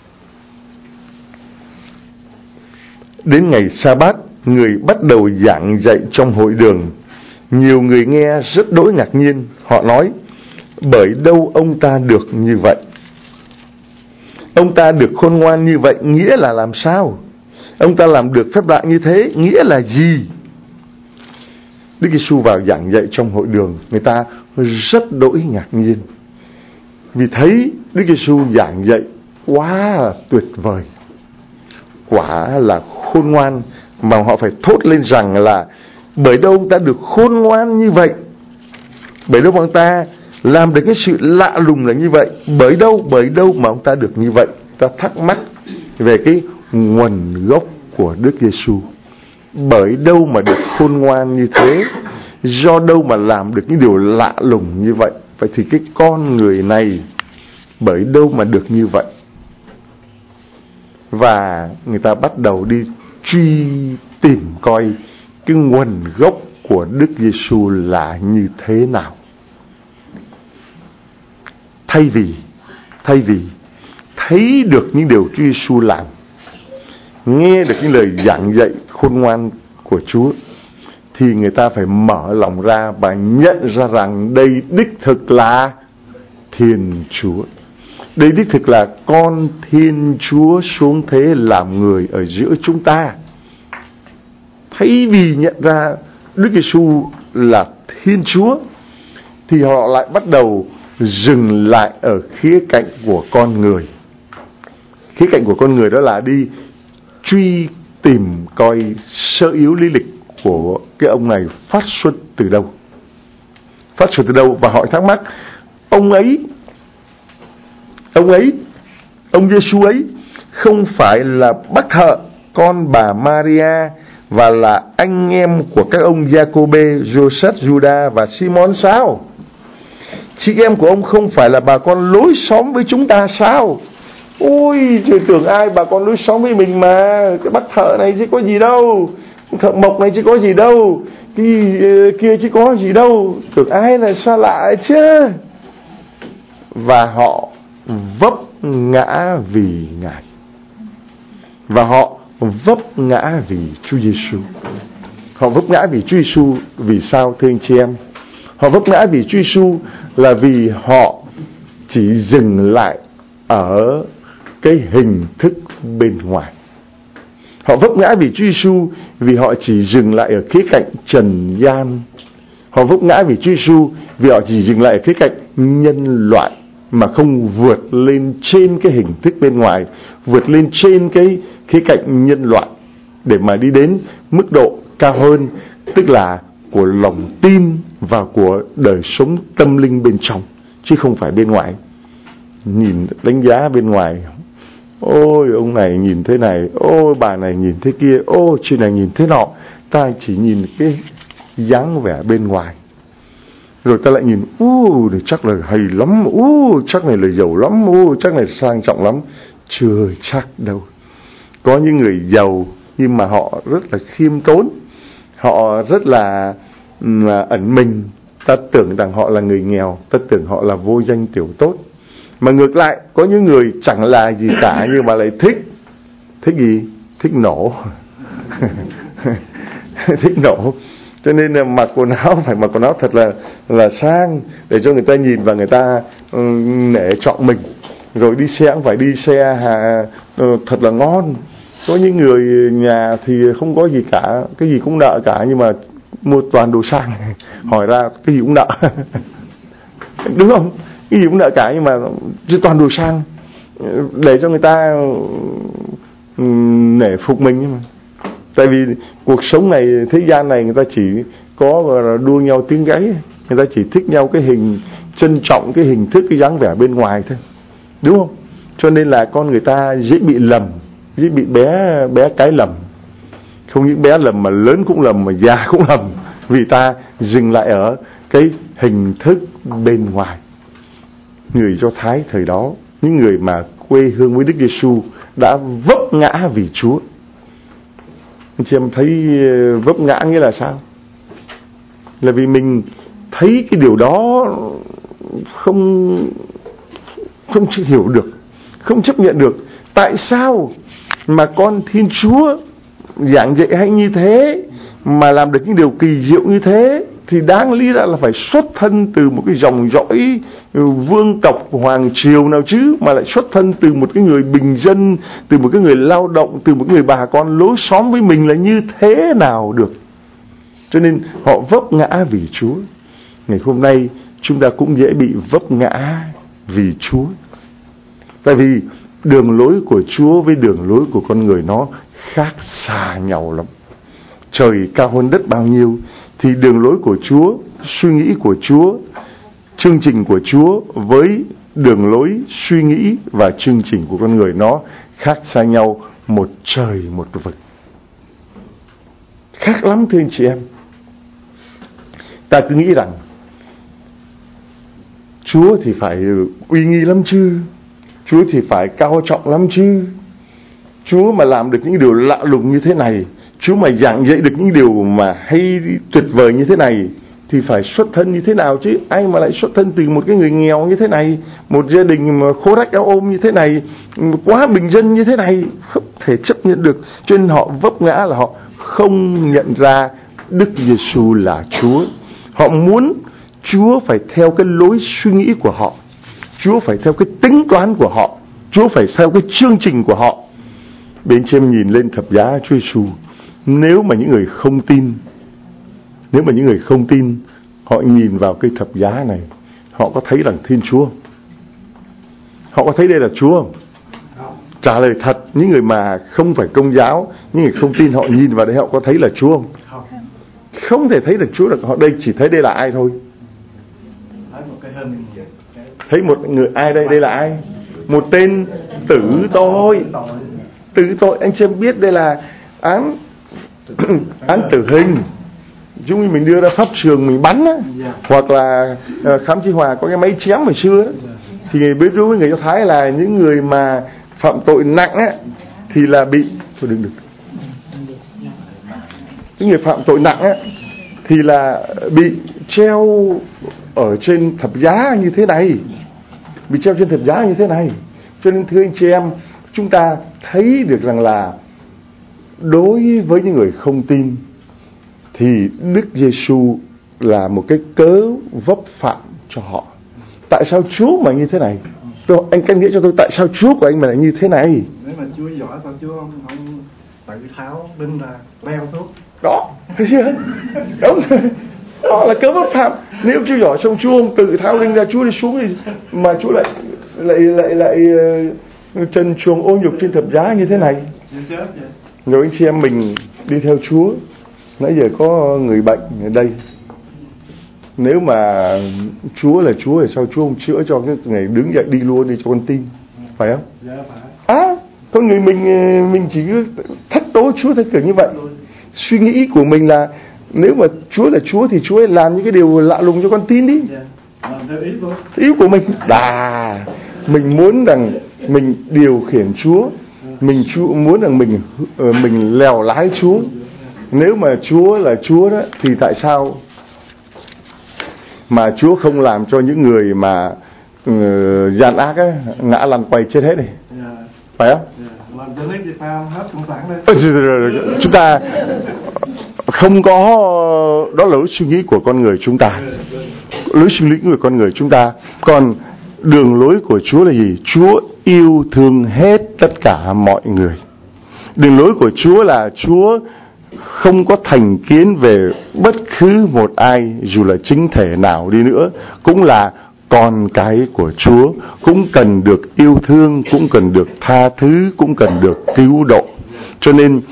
đến ngày Sa-bát, người bắt đầu giảng dạy trong hội đường. Nhiều người nghe rất đỗi ngạc nhiên. Họ nói: bởi đâu ông ta được như vậy? Ông ta được khôn ngoan như vậy nghĩa là làm sao? Ông ta làm được phép lạ như thế nghĩa là gì? Đức Giêsu vào giảng dạy trong hội đường, người ta rất đỗi ngạc nhiên, vì thấy Đức Giêsu giảng dạy quá là tuyệt vời, quả là khôn ngoan, mà họ phải thốt lên rằng là bởi đâu ông ta được khôn ngoan như vậy? Bởi đâu mà ông ta làm được cái sự lạ lùng là như vậy? Bởi đâu, bởi đâu mà ông ta được như vậy? Ta thắc mắc về cái nguồn gốc của Đức Giêsu. Bởi đâu mà được khôn ngoan như thế? Do đâu mà làm được những điều lạ lùng như vậy? Vậy thì cái con người này bởi đâu mà được như vậy? Và người ta bắt đầu đi truy tìm coi cái nguồn gốc của Đức Giêsu là như thế nào. Thay vì thay vì thấy được những điều Chúa Giêsu làm, nghe được những lời giảng dạy khôn ngoan của Chúa, thì người ta phải mở lòng ra và nhận ra rằng đây đích thực là Thiên Chúa. Đây đích thực là con Thiên Chúa xuống thế làm người ở giữa chúng ta. Thay vì nhận ra Đức Giêsu là Thiên Chúa, thì họ lại bắt đầu dừng lại ở khía cạnh của con người. Khía cạnh của con người đó là đi truy tìm coi sơ yếu lý lịch của cái ông này phát xuất từ đâu. Phát xuất từ đâu? Và họ thắc mắc, ông ấy, ông ấy, ông Giêsu ấy không phải là bác thợ, con bà Maria, và là anh em của các ông Giacôbê, Joseph, Juda và Simon sao? Chị em của ông không phải là bà con lối xóm với chúng ta sao? Ôi, trời, tưởng ai bà con lối xóm với mình mà. Cái bác thợ này chứ có gì đâu, thợ mộc này chứ có gì đâu, cái uh, kia chứ có gì đâu. Tưởng ai là xa lạ chứ. Và họ vấp ngã vì Ngài, và họ vấp ngã vì Chúa Giêsu. Họ vấp ngã vì Chúa Giêsu vì sao thưa anh chị em? Họ vấp ngã vì Chúa Giêsu là vì họ chỉ dừng lại ở cái hình thức bên ngoài. Họ vấp ngã vì Chúa Giêsu vì họ chỉ dừng lại ở khía cạnh trần gian. Họ vấp ngã vì Chúa Giêsu vì họ chỉ dừng lại ở khía cạnh nhân loại, mà không vượt lên trên cái hình thức bên ngoài, vượt lên trên cái khía cạnh nhân loại để mà đi đến mức độ cao hơn, tức là của lòng tin và của đời sống tâm linh bên trong, chứ không phải bên ngoài. Nhìn đánh giá bên ngoài, ôi ông này nhìn thế này, ôi bà này nhìn thế kia, ôi chị này nhìn thế nọ. Ta chỉ nhìn cái dáng vẻ bên ngoài, rồi ta lại nhìn, u chắc là hay lắm, u chắc này là giàu lắm, u chắc này sang trọng lắm. Chưa chắc đâu. Có những người giàu nhưng mà họ rất là khiêm tốn, họ rất là um, ẩn mình. Ta tưởng rằng họ là người nghèo, ta tưởng họ là vô danh tiểu tốt. Mà ngược lại, có những người chẳng là gì cả nhưng mà lại thích. Thích gì? Thích nổ. Thích nổ. Cho nên là mặc quần áo phải mặc quần áo thật là là sang để cho người ta nhìn và người ta um, nể trọng mình. Rồi đi xe cũng phải đi xe hà, uh, thật là ngon. Có những người nhà thì không có gì cả, cái gì cũng nợ cả, nhưng mà mua toàn đồ sang. Hỏi ra cái gì cũng nợ. Đúng không? Cái gì cũng nợ cả nhưng mà toàn đồ sang để cho người ta um, nể phục mình. Nhưng mà tại vì cuộc sống này, thế gian này, người ta chỉ có đua nhau tiếng gáy, người ta chỉ thích nhau cái hình trân trọng, cái hình thức, cái dáng vẻ bên ngoài thôi, đúng không? Cho nên là con người ta dễ bị lầm, dễ bị bé bé cái lầm. Không những bé lầm mà lớn cũng lầm, mà già cũng lầm, vì ta dừng lại ở cái hình thức bên ngoài. Người Do Thái thời đó, những người mà quê hương với Đức Giêsu đã vấp ngã vì Chúa. Anh chị em thấy vấp ngã nghĩa là sao? Là vì mình thấy cái điều đó không không hiểu được, không chấp nhận được. Tại sao mà con Thiên Chúa giảng dạy hay như thế, mà làm được những điều kỳ diệu như thế, thì đáng lý ra là phải xuất thân từ một cái dòng dõi vương tộc hoàng triều nào chứ, mà lại xuất thân từ một cái người bình dân, từ một cái người lao động, từ một người bà con lối xóm với mình là như thế nào được. Cho nên họ vấp ngã vì Chúa. Ngày hôm nay chúng ta cũng dễ bị vấp ngã vì Chúa. Tại vì đường lối của Chúa với đường lối của con người nó khác xa nhau lắm. Trời cao hơn đất bao nhiêu, thì đường lối của Chúa, suy nghĩ của Chúa, chương trình của Chúa với đường lối, suy nghĩ và chương trình của con người nó khác xa nhau một trời một vực. Khác lắm thưa anh chị em. Ta cứ nghĩ rằng Chúa thì phải uy nghi lắm chứ, Chúa thì phải cao trọng lắm chứ, Chúa mà làm được những điều lạ lùng như thế này, Chúa mà giảng dạy được những điều mà hay tuyệt vời như thế này, thì phải xuất thân như thế nào chứ? Ai mà lại xuất thân từ một cái người nghèo như thế này, một gia đình mà khô rách áo ôm như thế này, quá bình dân như thế này, không thể chấp nhận được. Cho nên họ vấp ngã là họ không nhận ra Đức Giêsu là Chúa. Họ muốn Chúa phải theo cái lối suy nghĩ của họ, Chúa phải theo cái tính toán của họ, Chúa phải theo cái chương trình của họ. Bên trên nhìn lên thập giá Chúa Giêsu, nếu mà những người không tin, nếu mà những người không tin, họ nhìn vào cái thập giá này, họ có thấy rằng Thiên Chúa? Họ có thấy đây là Chúa không? Trả lời thật, những người mà không phải Công giáo, những người không tin, họ nhìn vào đây họ có thấy là Chúa không? Không thể thấy được Chúa được. Họ đây chỉ thấy đây là ai thôi. Thấy một người ai đây? Đây là ai? Một tên tử tội. Tử tội, anh chị em biết đây là án án tử hình. Chúng mình đưa ra pháp trường mình bắn á, hoặc là uh, Khám Chí Hòa có cái máy chém hồi xưa đó. Thì biết đối với người Do Thái là những người mà phạm tội nặng á, thì là bị thôi đừng đừng những người phạm tội nặng á, thì là bị treo ở trên thập giá như thế này, bị treo trên thập giá như thế này. Cho nên thưa anh chị em, chúng ta thấy được rằng là đối với những người không tin thì Đức Giêsu là một cái cớ vấp phạm cho họ. Tại sao Chúa mà như thế này? Tôi, anh căn nghĩa cho tôi, tại sao Chúa của anh mà lại như thế này? Nếu mà Chúa giỏi sao Chúa không, không tự tháo đinh ra đeo thuốc. Đó, thấy chưa? Đúng. Đó là cớ bất phạm. Nếu Chúa giỏi xong Chúa không tự tháo đinh ra, Chúa đi xuống thì mà Chúa lại lại lại lại uh, trần truồng ô nhục trên thập giá như thế này. Rồi anh chị em mình đi theo Chúa. Nãy giờ có người bệnh ở đây. Nếu mà Chúa là Chúa thì sao Chúa không chữa cho cái ngày đứng dậy đi luôn đi cho con tin, phải không? Dạ phải. À, con người mình mình chỉ cứ thách tố Chúa theo kiểu như vậy. Suy nghĩ của mình là nếu mà Chúa là Chúa thì Chúa ấy làm những cái điều lạ lùng cho con tin đi. Dạ. Làm theo ý của ý của mình. Đà, mình muốn rằng mình điều khiển Chúa, mình Chúa muốn rằng mình mình lèo lái Chúa. Nếu mà Chúa là Chúa đó thì tại sao mà Chúa không làm cho những người mà uh, gian ác á, ngã lăn quay chết hết đi, dạ. Phải không? Dạ. Làm cho nước Việt Nam hết cộng sản đây. Chúng ta không có, đó là lối suy nghĩ của con người chúng ta, lối suy nghĩ của con người chúng ta. Còn đường lối của Chúa là gì? Chúa yêu thương hết tất cả mọi người. Đường lối của Chúa là Chúa không có thành kiến về bất cứ một ai, dù là chính thể nào đi nữa, cũng là con cái của Chúa, cũng cần được yêu thương, cũng cần được tha thứ, cũng cần được cứu độ. Cho nên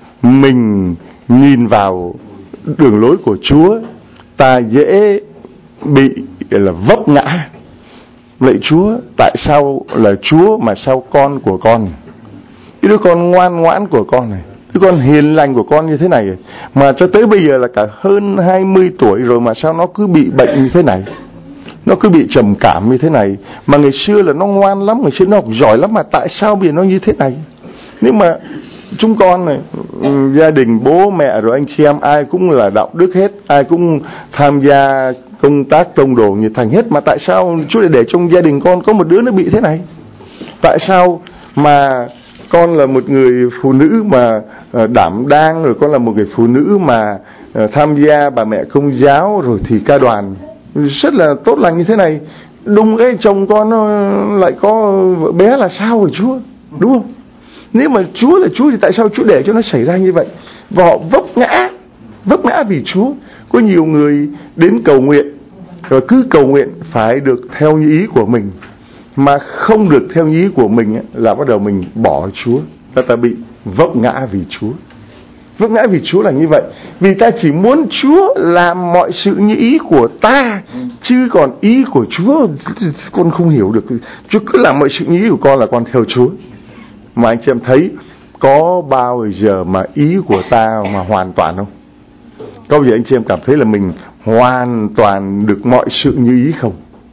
mình nhìn vào đường lối của Chúa, ta dễ bị là vấp ngã. Lạy Chúa, tại sao là Chúa mà sao con của con, cái đứa con ngoan ngoãn của con này, đứa con hiền lành của con như thế này, mà cho tới bây giờ là cả hơn hai mươi tuổi rồi mà sao nó cứ bị bệnh như thế này, nó cứ bị trầm cảm như thế này. Mà ngày xưa là nó ngoan lắm, ngày xưa nó học giỏi lắm, mà tại sao bây giờ nó như thế này? Nhưng mà chúng con này, gia đình bố mẹ rồi anh chị em ai cũng là đạo đức hết, ai cũng tham gia công tác tông đồ nhiệt thành hết, mà tại sao Chúa lại để trong gia đình con có một đứa nó bị thế này? Tại sao mà con là một người phụ nữ mà đảm đang, rồi con là một người phụ nữ mà tham gia bà mẹ công giáo, rồi thì ca đoàn rất là tốt lành như thế này, đùng cái chồng con nó lại có vợ bé là sao rồi Chúa, đúng không? Nếu mà Chúa là Chúa thì tại sao Chúa để cho nó xảy ra như vậy? Và họ vấp ngã, vấp ngã vì Chúa. Có nhiều người đến cầu nguyện, rồi cứ cầu nguyện phải được theo như ý của mình, mà không được theo như ý của mình ấy, là bắt đầu mình bỏ Chúa, ta ta bị vấp ngã vì Chúa. Vấp ngã vì Chúa là như vậy, vì ta chỉ muốn Chúa làm mọi sự như ý của ta, chứ còn ý của Chúa con không hiểu được. Chúa cứ làm mọi sự như ý của con là con theo Chúa. Mà anh chị em thấy có bao giờ mà ý của ta mà hoàn toàn không? Có bao giờ anh chị em cảm thấy là mình hoàn toàn được mọi sự như ý không?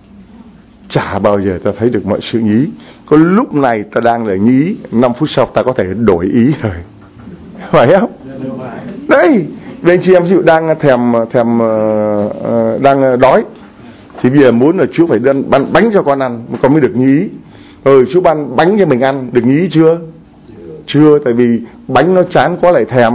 Chả bao giờ ta thấy được mọi sự như ý. Có lúc này ta đang là như ý, năm phút sau ta có thể đổi ý rồi, phải không? Đấy, vì anh chị em ví dụ đang thèm thèm uh, đang đói, thì bây giờ muốn là Chúa phải ăn bánh, bánh cho con ăn con mới được như ý. Ừ, Chúa ban bánh cho mình ăn được như ý chưa? Chưa, tại vì bánh nó chán quá lại thèm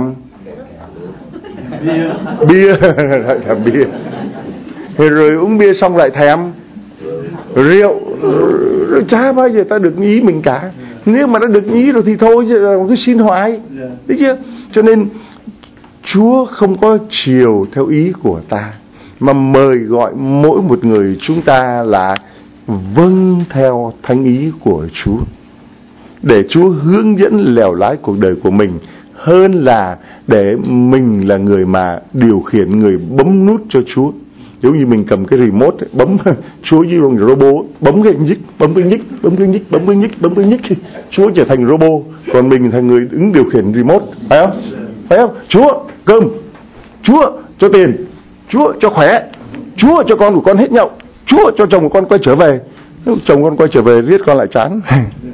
bia, bia lại thèm bia, rồi uống bia xong lại thèm rượu, rồi chả bao giờ ta được như ý mình cả. Nếu mà nó được như ý rồi thì thôi, cứ xin hoài, thấy chưa? Cho nên Chúa không có chiều theo ý của ta, mà mời gọi mỗi một người chúng ta là vâng theo thánh ý của Chúa, để Chúa hướng dẫn lèo lái cuộc đời của mình, hơn là để mình là người mà điều khiển, người bấm nút cho Chúa. Giống như mình cầm cái remote ấy, bấm Chúa với con robot, bấm cái nhích, bấm cái nhích, bấm cái nhích, bấm cái nhích, bấm cái nhích, Chúa trở thành robot, còn mình thành người đứng điều khiển remote, phải không? Phải không? Chúa cơm, Chúa cho tiền, Chúa cho khỏe, Chúa cho con của con hết nhậu, Chúa cho chồng của con quay trở về. Nếu chồng con quay trở về riết con lại chán.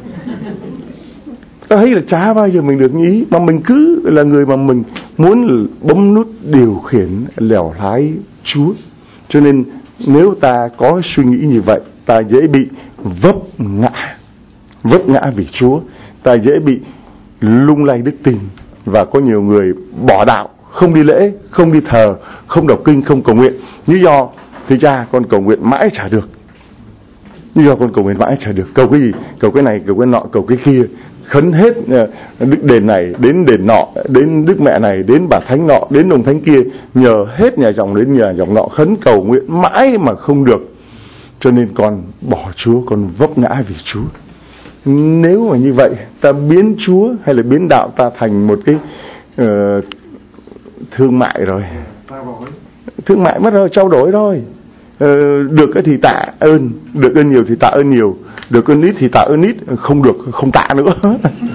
Ta thấy là chả bao giờ mình được như ý, mà mình cứ là người mà mình muốn bấm nút điều khiển lèo lái Chúa. Cho nên nếu ta có suy nghĩ như vậy, ta dễ bị vấp ngã, vấp ngã vì Chúa, ta dễ bị lung lay đức tin. Và có nhiều người bỏ đạo, không đi lễ, không đi thờ, không đọc kinh, không cầu nguyện. Lý do thì cha con cầu nguyện mãi chả được. Lý do con cầu nguyện mãi chả được. Cầu cái gì? Cầu cái này, cầu cái nọ, cầu cái kia. khấn hết đức đền này đến đền nọ, đến đức mẹ này, đến bà thánh nọ, đến ông thánh kia, nhờ hết nhà dòng đến nhà dòng nọ, khấn cầu nguyện mãi mà không được. Cho nên con bỏ Chúa, con vấp ngã vì Chúa. Nếu mà như vậy, ta biến Chúa hay là biến đạo ta thành một cái uh, thương mại rồi, thương mại mất rồi, trao đổi thôi. Uh, được thì tạ ơn, được ơn nhiều thì tạ ơn nhiều, được ơn ít thì tạ ơn ít, không được không tạ nữa.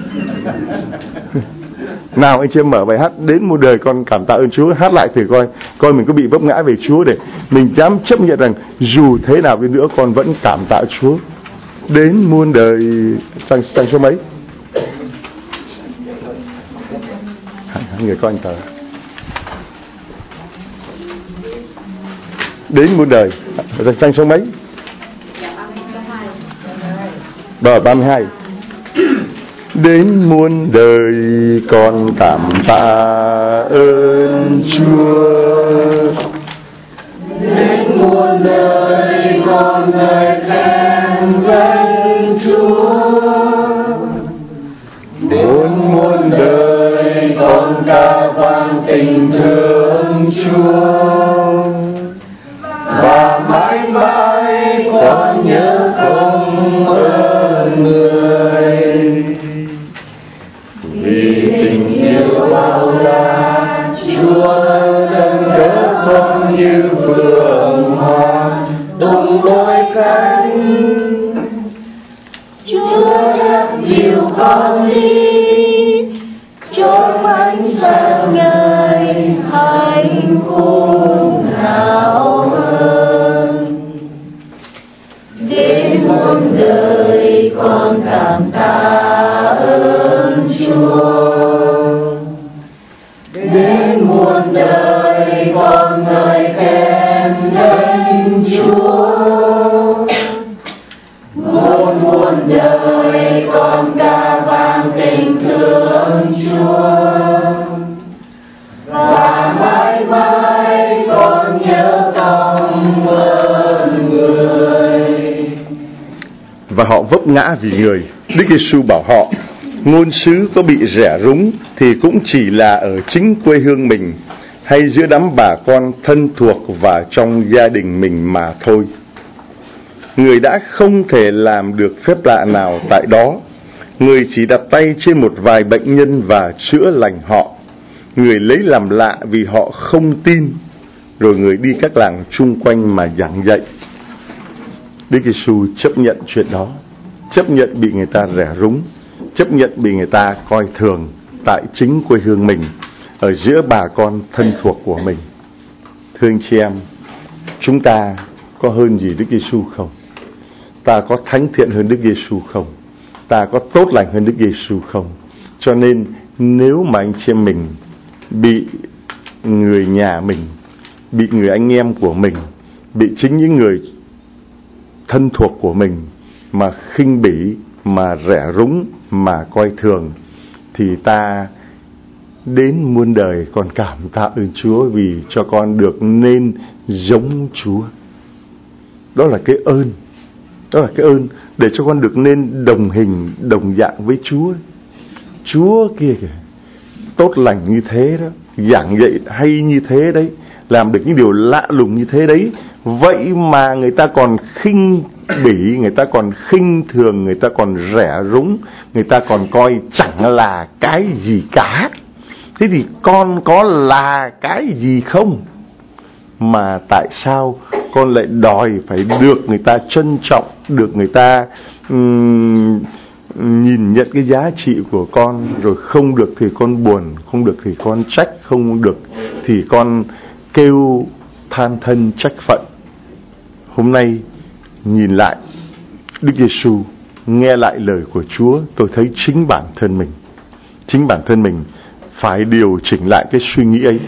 Nào anh chị em mở bài hát Đến Muôn Đời Con Cảm Tạ Ơn Chúa, hát lại thử coi, coi mình có bị vấp ngã về Chúa, để mình dám chấp nhận rằng dù thế nào đi nữa con vẫn cảm tạ Chúa. Đến muôn đời, sang, sang số mấy? Hai người coi anh tờ. Đến muôn đời, sang số mấy? Bờ ba mươi hai. Đến muôn đời con cảm tạ ơn Chúa. Đến muôn đời con ngợi khen danh Chúa. Đến muôn đời con ca vang tình thương Chúa. Và mãi mãi con nhớ công ơn người. Vì tình yêu bao la, Chúa nâng đỡ con như vườn hoa tung đôi cánh. Chúa rất dìu con đi, chốn ánh sáng ngời hạnh phúc nào hơn. Đến muôn đời con cảm tạ ơn Chúa. Đến muôn đời con ngợi khen danh Chúa. Muôn muôn đời con ca vang tình thương Chúa. Và mãi mãi con nhớ công ơn người. Và họ vấp ngã vì người. Đức Giêsu bảo họ, ngôn sứ có bị rẻ rúng thì cũng chỉ là ở chính quê hương mình, hay giữa đám bà con thân thuộc và trong gia đình mình mà thôi. Người đã không thể làm được phép lạ nào tại đó. Người chỉ đặt tay trên một vài bệnh nhân và chữa lành họ. Người lấy làm lạ vì họ không tin, rồi người đi các làng chung quanh mà giảng dạy. Đức Giêsu chấp nhận chuyện đó, chấp nhận bị người ta rẻ rúng, chấp nhận bị người ta coi thường tại chính quê hương mình, ở giữa bà con thân thuộc của mình. Thưa anh chị em, chúng ta có hơn gì Đức Giêsu không? Ta có thánh thiện hơn Đức Giêsu không? Ta có tốt lành hơn Đức Giêsu không? Cho nên nếu mà anh chị em mình bị người nhà mình, bị người anh em của mình, bị chính những người thân thuộc của mình mà khinh bỉ, mà rẻ rúng, mà coi thường, thì ta đến muôn đời còn cảm tạ ơn Chúa vì cho con được nên giống Chúa. Đó là cái ơn, đó là cái ơn để cho con được nên đồng hình, đồng dạng với Chúa. Chúa kia kìa, tốt lành như thế đó, giảng dạy hay như thế đấy, làm được những điều lạ lùng như thế đấy, vậy mà người ta còn khinh bỉ, người ta còn khinh thường, người ta còn rẻ rúng, người ta còn coi chẳng là cái gì cả. Thế thì con có là cái gì không? Mà tại sao con lại đòi phải được người ta trân trọng, được người ta um, nhìn nhận cái giá trị của con, rồi không được thì con buồn, không được thì con trách, không được thì con kêu than thân trách phận. Hôm nay nhìn lại Đức Giêsu, nghe lại lời của Chúa, tôi thấy chính bản thân mình, chính bản thân mình phải điều chỉnh lại cái suy nghĩ ấy.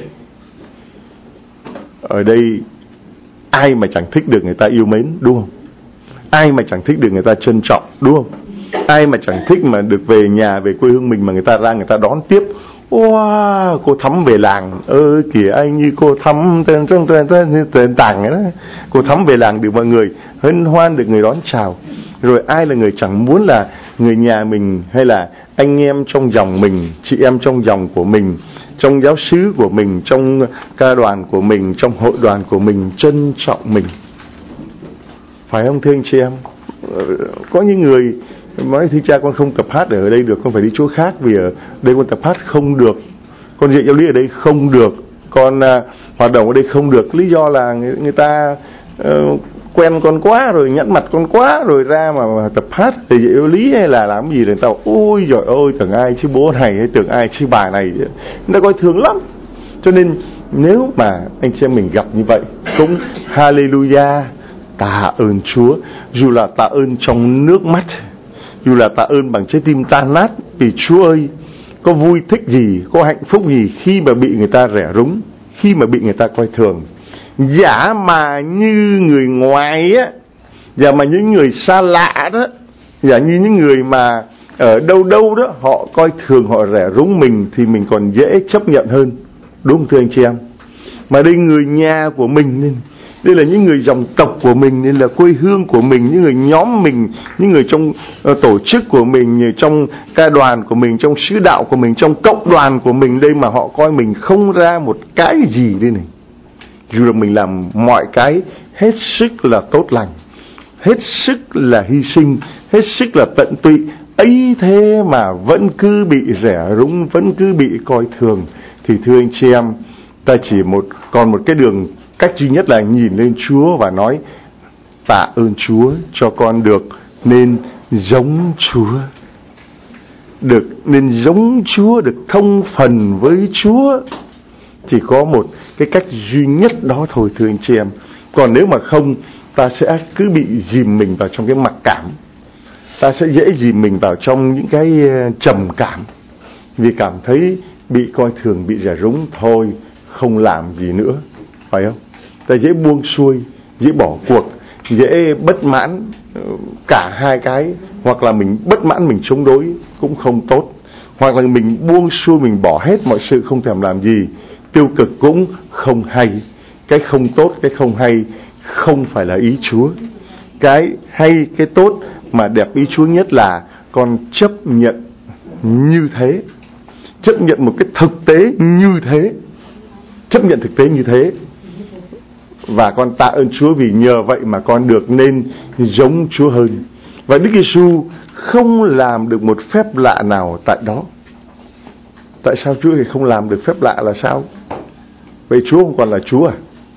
Ở đây ai mà chẳng thích được người ta yêu mến, đúng không? Ai mà chẳng thích được người ta trân trọng, đúng không? Ai mà chẳng thích mà được về nhà, về quê hương mình mà người ta ra người ta đón tiếp, Wow, cô Thắm về làng ơi kìa anh, như cô Thắm tên trong tên tên tên tàng ấy đó. Cô Thắm về làng được mọi người hân hoan, được người đón chào. Rồi ai là người chẳng muốn là người nhà mình hay là anh em trong dòng mình, chị em trong dòng của mình, trong giáo xứ của mình, trong ca đoàn của mình, trong hội đoàn của mình trân trọng mình, phải không thưa anh chị em? Có những người nói thưa cha con không tập hát ở đây được, con phải đi chỗ khác vì ở đây con tập hát không được, con dạy giáo lý ở đây không được, con uh, hoạt động ở đây không được. Lý do là người, người ta uh, quen con quá rồi, nhẵn mặt con quá rồi, ra mà, mà tập hát để dạy giáo lý hay là làm gì để người ta ôi giời ơi tưởng ai chứ bố này hay tưởng ai chứ bà này, người ta coi thường lắm. Cho nên nếu mà anh chị em mình gặp như vậy cũng hallelujah, tạ ơn Chúa, dù là tạ ơn trong nước mắt, dù là tạ ơn bằng trái tim tan nát, vì Chúa ơi, có vui thích gì, có hạnh phúc gì khi mà bị người ta rẻ rúng, khi mà bị người ta coi thường. Giả mà như người ngoài á, giả mà những người xa lạ đó, giả như những người mà ở đâu đâu đó họ coi thường, họ rẻ rúng mình thì mình còn dễ chấp nhận hơn, đúng không thưa anh chị em? Mà đây người nhà của mình nên, đây là những người dòng tộc của mình, nên là quê hương của mình, những người nhóm mình, những người trong uh, tổ chức của mình, trong ca đoàn của mình, trong sứ đạo của mình, trong cộng đoàn của mình đây mà họ coi mình không ra một cái gì đây này. Dù là mình làm mọi cái hết sức là tốt lành, hết sức là hy sinh, hết sức là tận tụy, ấy thế mà vẫn cứ bị rẻ rúng, vẫn cứ bị coi thường, thì thưa anh chị em, ta chỉ một còn một cái đường cách duy nhất là nhìn lên Chúa và nói tạ ơn Chúa cho con được nên giống Chúa, được nên giống Chúa, được thông phần với Chúa. Chỉ có một cái cách duy nhất đó thôi thưa anh chị em. Còn nếu mà không, ta sẽ cứ bị dìm mình vào trong cái mặc cảm, ta sẽ dễ dìm mình vào trong những cái trầm cảm, vì cảm thấy bị coi thường, bị rẻ rúng, thôi không làm gì nữa, phải không? Ta dễ buông xuôi, dễ bỏ cuộc, dễ bất mãn, cả hai cái. Hoặc là mình bất mãn, mình chống đối cũng không tốt, hoặc là mình buông xuôi, mình bỏ hết mọi sự, không thèm làm gì, tiêu cực cũng không hay. Cái không tốt, cái không hay không phải là ý Chúa. Cái hay, cái tốt mà đẹp ý Chúa nhất là con chấp nhận như thế, chấp nhận một cái thực tế như thế, chấp nhận thực tế như thế. Và con tạ ơn Chúa vì nhờ vậy mà con được nên giống Chúa hơn. Và Đức Giêsu không làm được một phép lạ nào tại đó. Tại sao Chúa thì không làm được phép lạ là sao? Vậy Chúa không còn là Chúa à?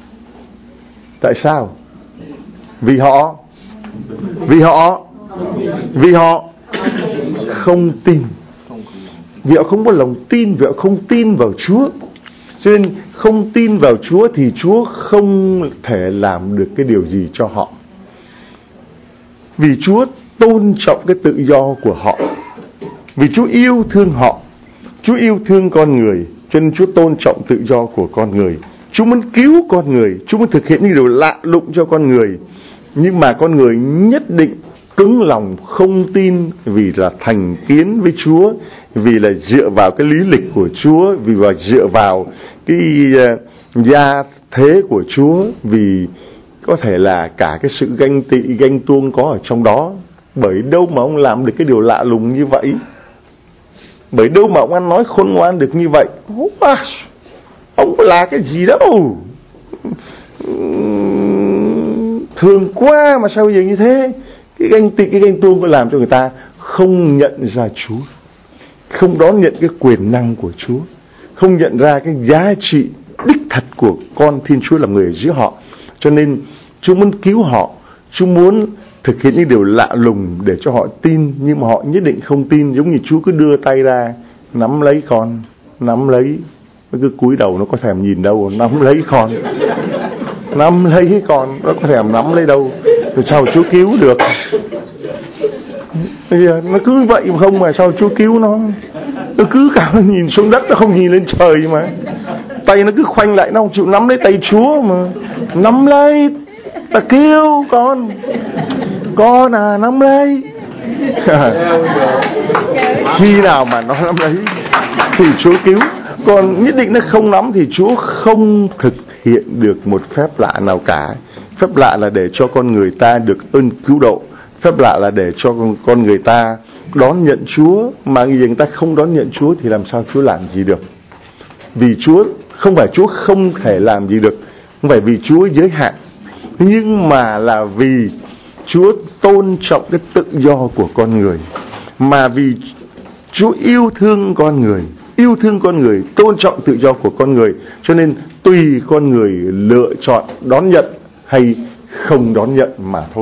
Tại sao? Vì họ Vì họ Vì họ không tin. Vì họ không có lòng tin, vì họ không tin vào Chúa. Cho nên không tin vào Chúa thì Chúa không thể làm được cái điều gì cho họ. Vì Chúa tôn trọng cái tự do của họ, vì Chúa yêu thương họ, Chúa yêu thương con người, cho nên Chúa tôn trọng tự do của con người. Chúa muốn cứu con người, Chúa muốn thực hiện những điều lạ lùng cho con người. Nhưng mà con người nhất định cứng lòng không tin, vì là thành kiến với Chúa, vì là dựa vào cái lý lịch của Chúa, vì là dựa vào cái uh, gia thế của Chúa, vì có thể là cả cái sự ganh tị, ganh tuông có ở trong đó. Bởi đâu mà ông làm được cái điều lạ lùng như vậy? Bởi đâu mà ông ăn nói khôn ngoan được như vậy? À, ông là cái gì đâu, thường quá mà sao bây giờ như thế? Cái ganh tị, cái ganh tuông có làm cho người ta không nhận ra Chúa, không đón nhận cái quyền năng của Chúa, không nhận ra cái giá trị đích thật của con Thiên Chúa làm người ở giữa họ. Cho nên Chúa muốn cứu họ, Chúa muốn thực hiện những điều lạ lùng để cho họ tin, nhưng mà họ nhất định không tin. Giống như Chúa cứ đưa tay ra nắm lấy con, nắm lấy, nó cứ cúi đầu, nó có thèm nhìn đâu, nắm lấy con, nắm lấy con, nó có thèm nắm lấy đâu, rồi sao Chúa cứu được? Bây giờ nó cứ vậy mà không mà sao Chúa cứu nó? Nó cứ cả nhìn xuống đất, nó không nhìn lên trời mà. Tay nó cứ khoanh lại, nó không chịu nắm lấy tay Chúa mà. Nắm lấy, ta kêu con, con à nắm lấy. Khi nào mà nó nắm lấy? thì Chúa cứu. Còn nhất định nó không lắm thì Chúa không thực hiện được một phép lạ nào cả. Phép lạ là để cho con người ta được ơn cứu độ. Phép lạ là để cho con người ta đón nhận Chúa. Mà người ta không đón nhận Chúa thì làm sao Chúa làm gì được? Vì Chúa, không phải Chúa không thể làm gì được, không phải vì Chúa giới hạn, nhưng mà là vì Chúa tôn trọng cái tự do của con người. Mà vì Chúa yêu thương con người, yêu thương con người, tôn trọng tự do của con người, cho nên tùy con người lựa chọn đón nhận hay không đón nhận mà thôi.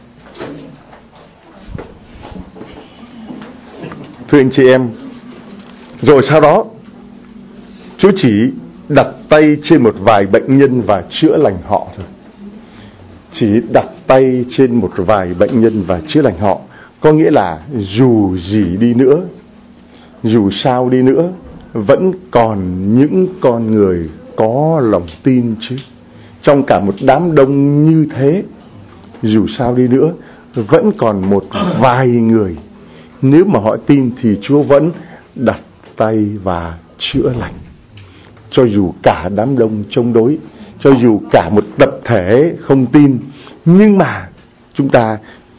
Thưa anh chị em, rồi sau đó Chúa chỉ đặt tay trên một vài bệnh nhân và chữa lành họ thôi. Chỉ đặt tay trên một vài bệnh nhân và chữa lành họ. Có nghĩa là dù gì đi nữa, dù sao đi nữa, vẫn còn những con người có lòng tin chứ. Trong cả một đám đông như thế, dù sao đi nữa, vẫn còn một vài người, nếu mà họ tin thì Chúa vẫn đặt tay và chữa lành. Cho dù cả đám đông chống đối, cho dù cả một tập thể không tin, nhưng mà chúng ta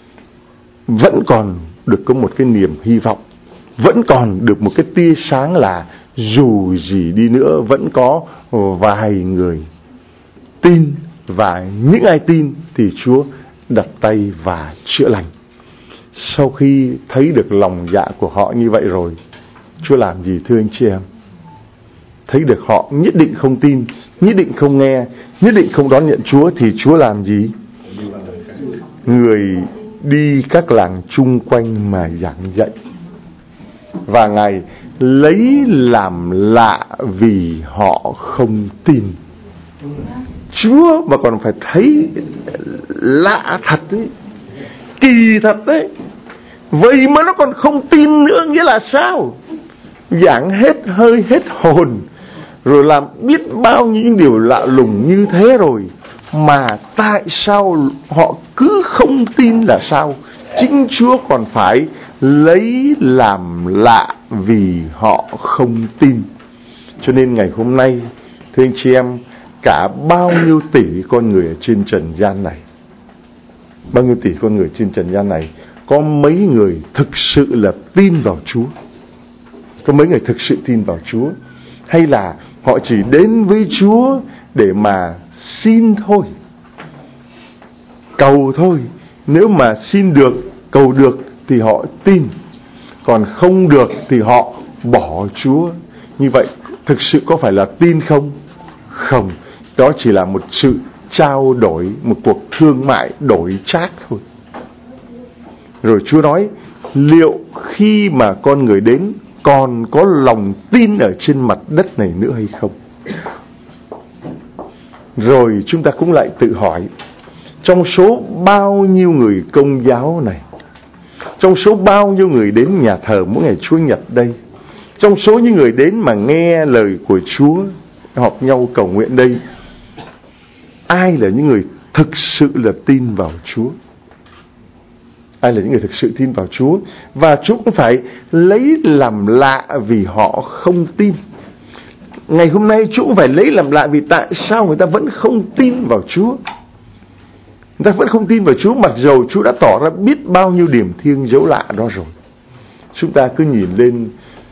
vẫn còn được có một cái niềm hy vọng, vẫn còn được một cái tia sáng là dù gì đi nữa vẫn có vài người tin, và những ai tin thì Chúa đặt tay và chữa lành. Sau khi thấy được lòng dạ của họ như vậy rồi, Chúa làm gì thưa anh chị em? Thấy được họ nhất định không tin, nhất định không nghe, nhất định không đón nhận Chúa thì Chúa làm gì? Người đi các làng chung quanh mà giảng dạy. Và Ngài lấy làm lạ vì họ không tin. Chúa mà còn phải thấy lạ thật đấy, kỳ thật đấy. Vậy mà nó còn không tin nữa, nghĩa là sao? Giảng hết hơi hết hồn, rồi làm biết bao nhiêu những điều lạ lùng như thế rồi, mà tại sao họ cứ không tin là sao? Chính Chúa còn phải lấy làm lạ vì họ không tin. Cho nên ngày hôm nay, thưa anh chị em, cả bao nhiêu tỷ con người ở trên trần gian này, bao nhiêu tỷ con người trên trần gian này, có mấy người thực sự là tin vào Chúa? Có mấy người thực sự tin vào Chúa? Hay là họ chỉ đến với Chúa để mà xin thôi, cầu thôi? Nếu mà xin được, cầu được thì họ tin, còn không được thì họ bỏ Chúa. Như vậy thực sự có phải là tin không? Không, đó chỉ là một sự trao đổi, một cuộc thương mại đổi trác thôi. Rồi Chúa nói, liệu khi mà con người đến còn có lòng tin ở trên mặt đất này nữa hay không? Rồi chúng ta cũng lại tự hỏi, trong số bao nhiêu người Công giáo này, trong số bao nhiêu người đến nhà thờ mỗi ngày Chúa Nhật đây, trong số những người đến mà nghe lời của Chúa, họp nhau cầu nguyện đây, ai là những người thực sự là tin vào Chúa? Ai là những người thực sự tin vào Chúa? Và Chúa cũng phải lấy làm lạ vì họ không tin. Ngày hôm nay Chúa cũng phải lấy làm lạ vì tại sao người ta vẫn không tin vào Chúa. Người ta vẫn không tin vào Chúa, mặc dầu Chúa đã tỏ ra biết bao nhiêu điểm thiêng dấu lạ đó rồi. Chúng ta cứ nhìn lên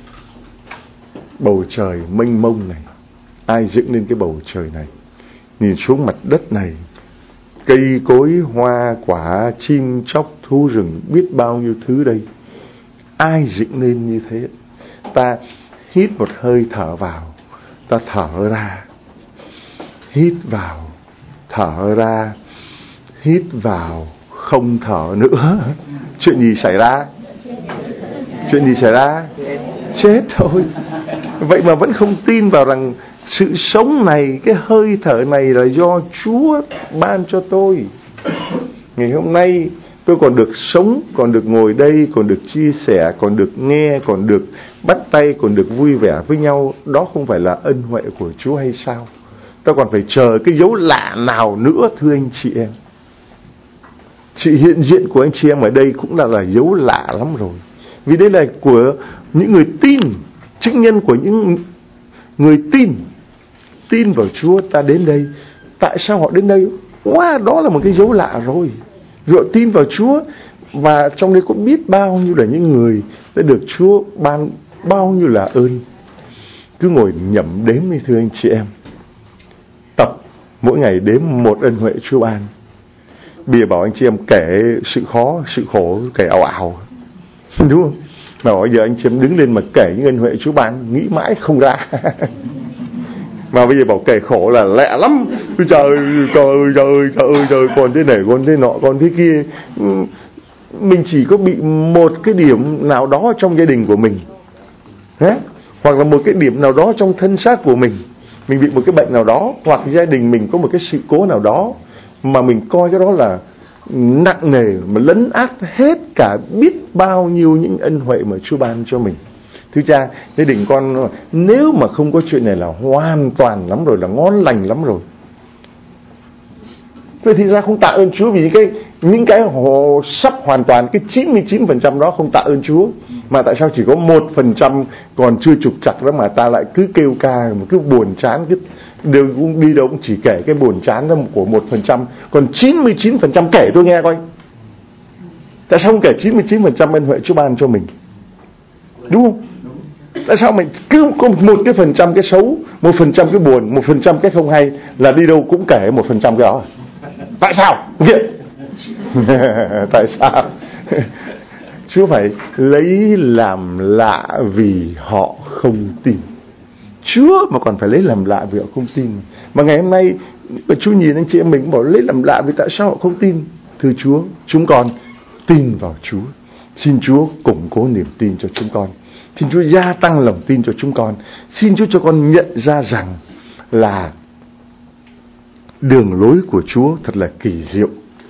bầu trời mênh mông này. Ai dựng lên cái bầu trời này? Nhìn xuống mặt đất này, cây cối, hoa quả, chim chóc, thú rừng, biết bao nhiêu thứ đây. Ai dựng lên như thế? Ta hít một hơi thở vào, ta thở ra. Hít vào, thở ra. Hít vào, không thở nữa. Chuyện gì xảy ra? Chuyện gì xảy ra? Chết thôi. Vậy mà vẫn không tin vào rằng sự sống này, cái hơi thở này là do Chúa ban cho tôi. Ngày hôm nay tôi còn được sống, còn được ngồi đây, còn được chia sẻ, còn được nghe, còn được bắt tay, còn được vui vẻ với nhau. Đó không phải là ân huệ của Chúa hay sao? Ta còn phải chờ cái dấu lạ nào nữa thưa anh chị em? Sự hiện diện của anh chị em ở đây cũng là, là dấu lạ lắm rồi. Vì đây là của những người tin. chứng nhân của những người tin, tin vào Chúa. Ta đến đây, tại sao họ đến đây? Wow, đó là một cái dấu lạ rồi. Họ tin vào Chúa, và trong đây có biết bao nhiêu là những người đã được Chúa ban bao nhiêu là ơn. Cứ ngồi nhẩm đếm đi thưa anh chị em, tập mỗi ngày đếm một ân huệ Chúa ban. Bây giờ bảo anh chị em kể sự khó, sự khổ, kể ảo ảo, đúng không? Mà bây giờ anh chị em đứng lên mà kể những ân huệ Chúa ban, nghĩ mãi không ra. Mà bây giờ bảo kể khổ là lẹ lắm. Trời ơi, trời ơi, trời ơi, trời ơi, trời, còn thế này, còn thế nọ, còn thế kia. Mình chỉ có bị một cái điểm nào đó trong gia đình của mình, Thế? Hoặc là một cái điểm nào đó trong thân xác của mình, mình bị một cái bệnh nào đó, hoặc gia đình mình có một cái sự cố nào đó mà mình coi cái đó là nặng nề, mà lấn át hết cả biết bao nhiêu những ân huệ mà Chúa ban cho mình. Thưa cha, gia đình con nếu mà không có chuyện này là hoàn toàn lắm rồi, là ngon lành lắm rồi. Vậy thì ra không tạ ơn Chúa vì những cái những cái hồ sắp hoàn toàn, cái chín mươi chín phần trăm đó không tạ ơn Chúa. Mà tại sao chỉ có một phần trăm còn chưa trục trặc đó mà ta lại cứ kêu ca, mà cứ buồn chán, cứ đều cũng đi đâu cũng chỉ kể cái buồn chán đó của một phần trăm, còn chín mươi chín phần trăm kể tôi nghe coi. Tại sao không kể chín mươi chín phần trăm ân huệ Chúa ban cho mình? Đúng không? Tại sao mình cứ có một cái phần trăm cái xấu, một phần trăm cái buồn, một phần trăm cái không hay, là đi đâu cũng kể một phần trăm cái đó? Tại sao? Tại sao? Chúa phải lấy làm lạ vì họ không tin. Chúa mà còn phải lấy làm lạ vì họ không tin. Mà ngày hôm nay Chúa nhìn anh chị em mình cũng bảo lấy làm lạ vì tại sao họ không tin. Thưa Chúa, chúng con tin vào Chúa. Xin Chúa củng cố niềm tin cho chúng con. Xin Chúa gia tăng lòng tin cho chúng con. Xin Chúa cho con nhận ra rằng là đường lối của Chúa thật là kỳ diệu.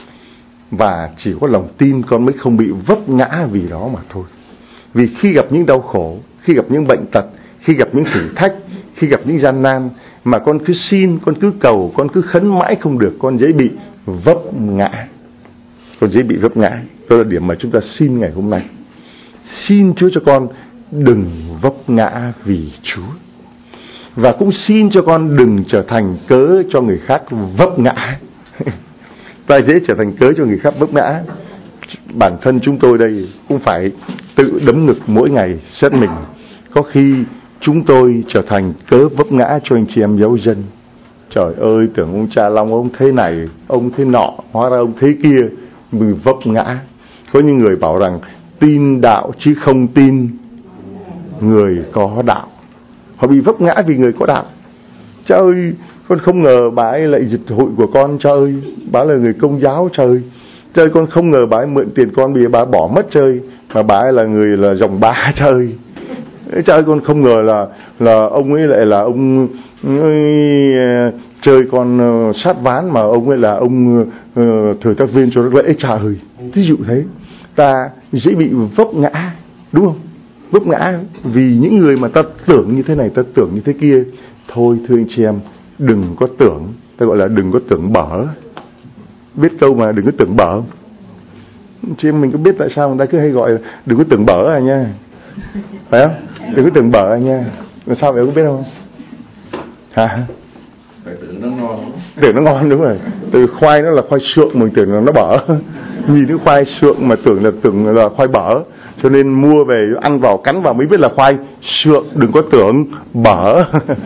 Và chỉ có lòng tin con mới không bị vấp ngã vì đó mà thôi. Vì khi gặp những đau khổ, khi gặp những bệnh tật, khi gặp những thử thách, khi gặp những gian nan, mà con cứ xin, con cứ cầu, con cứ khấn mãi không được, con dễ bị vấp ngã. Con dễ bị vấp ngã. Đó là điểm mà chúng ta xin ngày hôm nay. Xin Chúa cho con đừng vấp ngã vì Chúa. Và cũng xin cho con đừng trở thành cớ cho người khác vấp ngã. Ta dễ trở thành cớ cho người khác vấp ngã. Bản thân chúng tôi đây cũng phải tự đấm ngực mỗi ngày xét mình. Có khi chúng tôi trở thành cớ vấp ngã cho anh chị em giáo dân. Trời ơi, tưởng ông cha Long ông thế này, ông thế nọ, hóa ra ông thế kia, mình vấp ngã. Có những người bảo rằng tin đạo chứ không tin người có đạo. Họ bị vấp ngã vì người có đạo. Trời ơi, con không ngờ bà ấy lại dịch hội của con. Trời ơi, bà là người Công giáo. Trời ơi, trời ơi, con không ngờ bà ấy mượn tiền con, vì bà ấy bỏ mất. Trời, mà bà ấy là người là dòng bá. Trời, trời ơi, con không ngờ là là ông ấy lại là ông ấy, chơi con uh, sát ván, mà ông ấy là ông uh, thời tác viên cho rất lễ. Trời ơi, thí dụ thế, ta dễ bị vấp ngã, đúng không? Vấp ngã vì những người mà ta tưởng như thế này, ta tưởng như thế kia. Thôi thưa anh chị em, đừng có tưởng, ta gọi là đừng có tưởng bở. Biết câu mà đừng có tưởng bở không? Chị em mình có biết tại sao người ta cứ hay gọi là đừng có tưởng bở à nha, phải không? Đừng có tưởng bở à nha. Làm sao vậy, có biết không? Hả? Phải tưởng nó ngon. Tưởng nó ngon, đúng rồi. Từ khoai nó là khoai sượng, mình tưởng là nó bở. Nhìn cái khoai sượng mà tưởng là tưởng là khoai bở. Cho nên mua về ăn vào, cắn vào mới biết là khoai sượng, đừng có tưởng bở.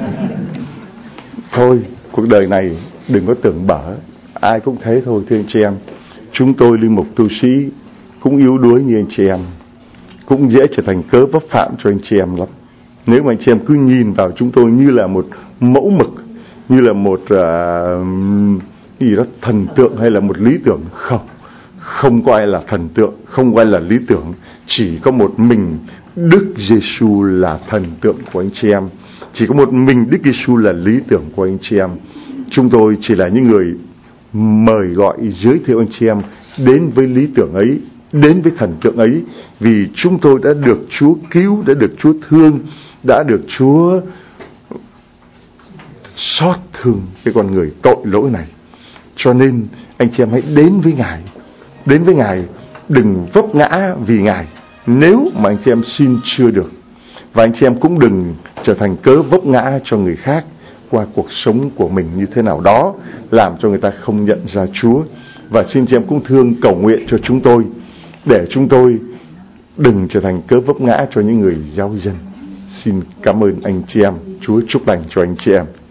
Thôi, cuộc đời này đừng có tưởng bở. Ai cũng thế thôi thưa anh chị em. Chúng tôi linh mục tu sĩ cũng yếu đuối như anh chị em, cũng dễ trở thành cớ vấp phạm cho anh chị em lắm. Nếu mà anh chị em cứ nhìn vào chúng tôi như là một mẫu mực, như là một uh, gì đó thần tượng hay là một lý tưởng, không. Không có ai là thần tượng, không có ai là lý tưởng. Chỉ có một mình Đức Giêsu là thần tượng của anh chị em. Chỉ có một mình Đức Giêsu là lý tưởng của anh chị em. Chúng tôi chỉ là những người mời gọi, giới thiệu anh chị em đến với lý tưởng ấy, đến với thần tượng ấy. Vì chúng tôi đã được Chúa cứu, đã được Chúa thương, đã được Chúa xót thương cái con người tội lỗi này. Cho nên anh chị em hãy đến với Ngài. Đến với Ngài, đừng vấp ngã vì Ngài. Nếu mà anh chị em xin chưa được, Và anh chị em cũng đừng trở thành cớ vấp ngã cho người khác qua cuộc sống của mình như thế nào đó, làm cho người ta không nhận ra Chúa. Và xin chị em cũng thương cầu nguyện cho chúng tôi, để chúng tôi đừng trở thành cớ vấp ngã cho những người giáo dân. Xin cảm ơn anh chị em. Chúa chúc lành cho anh chị em.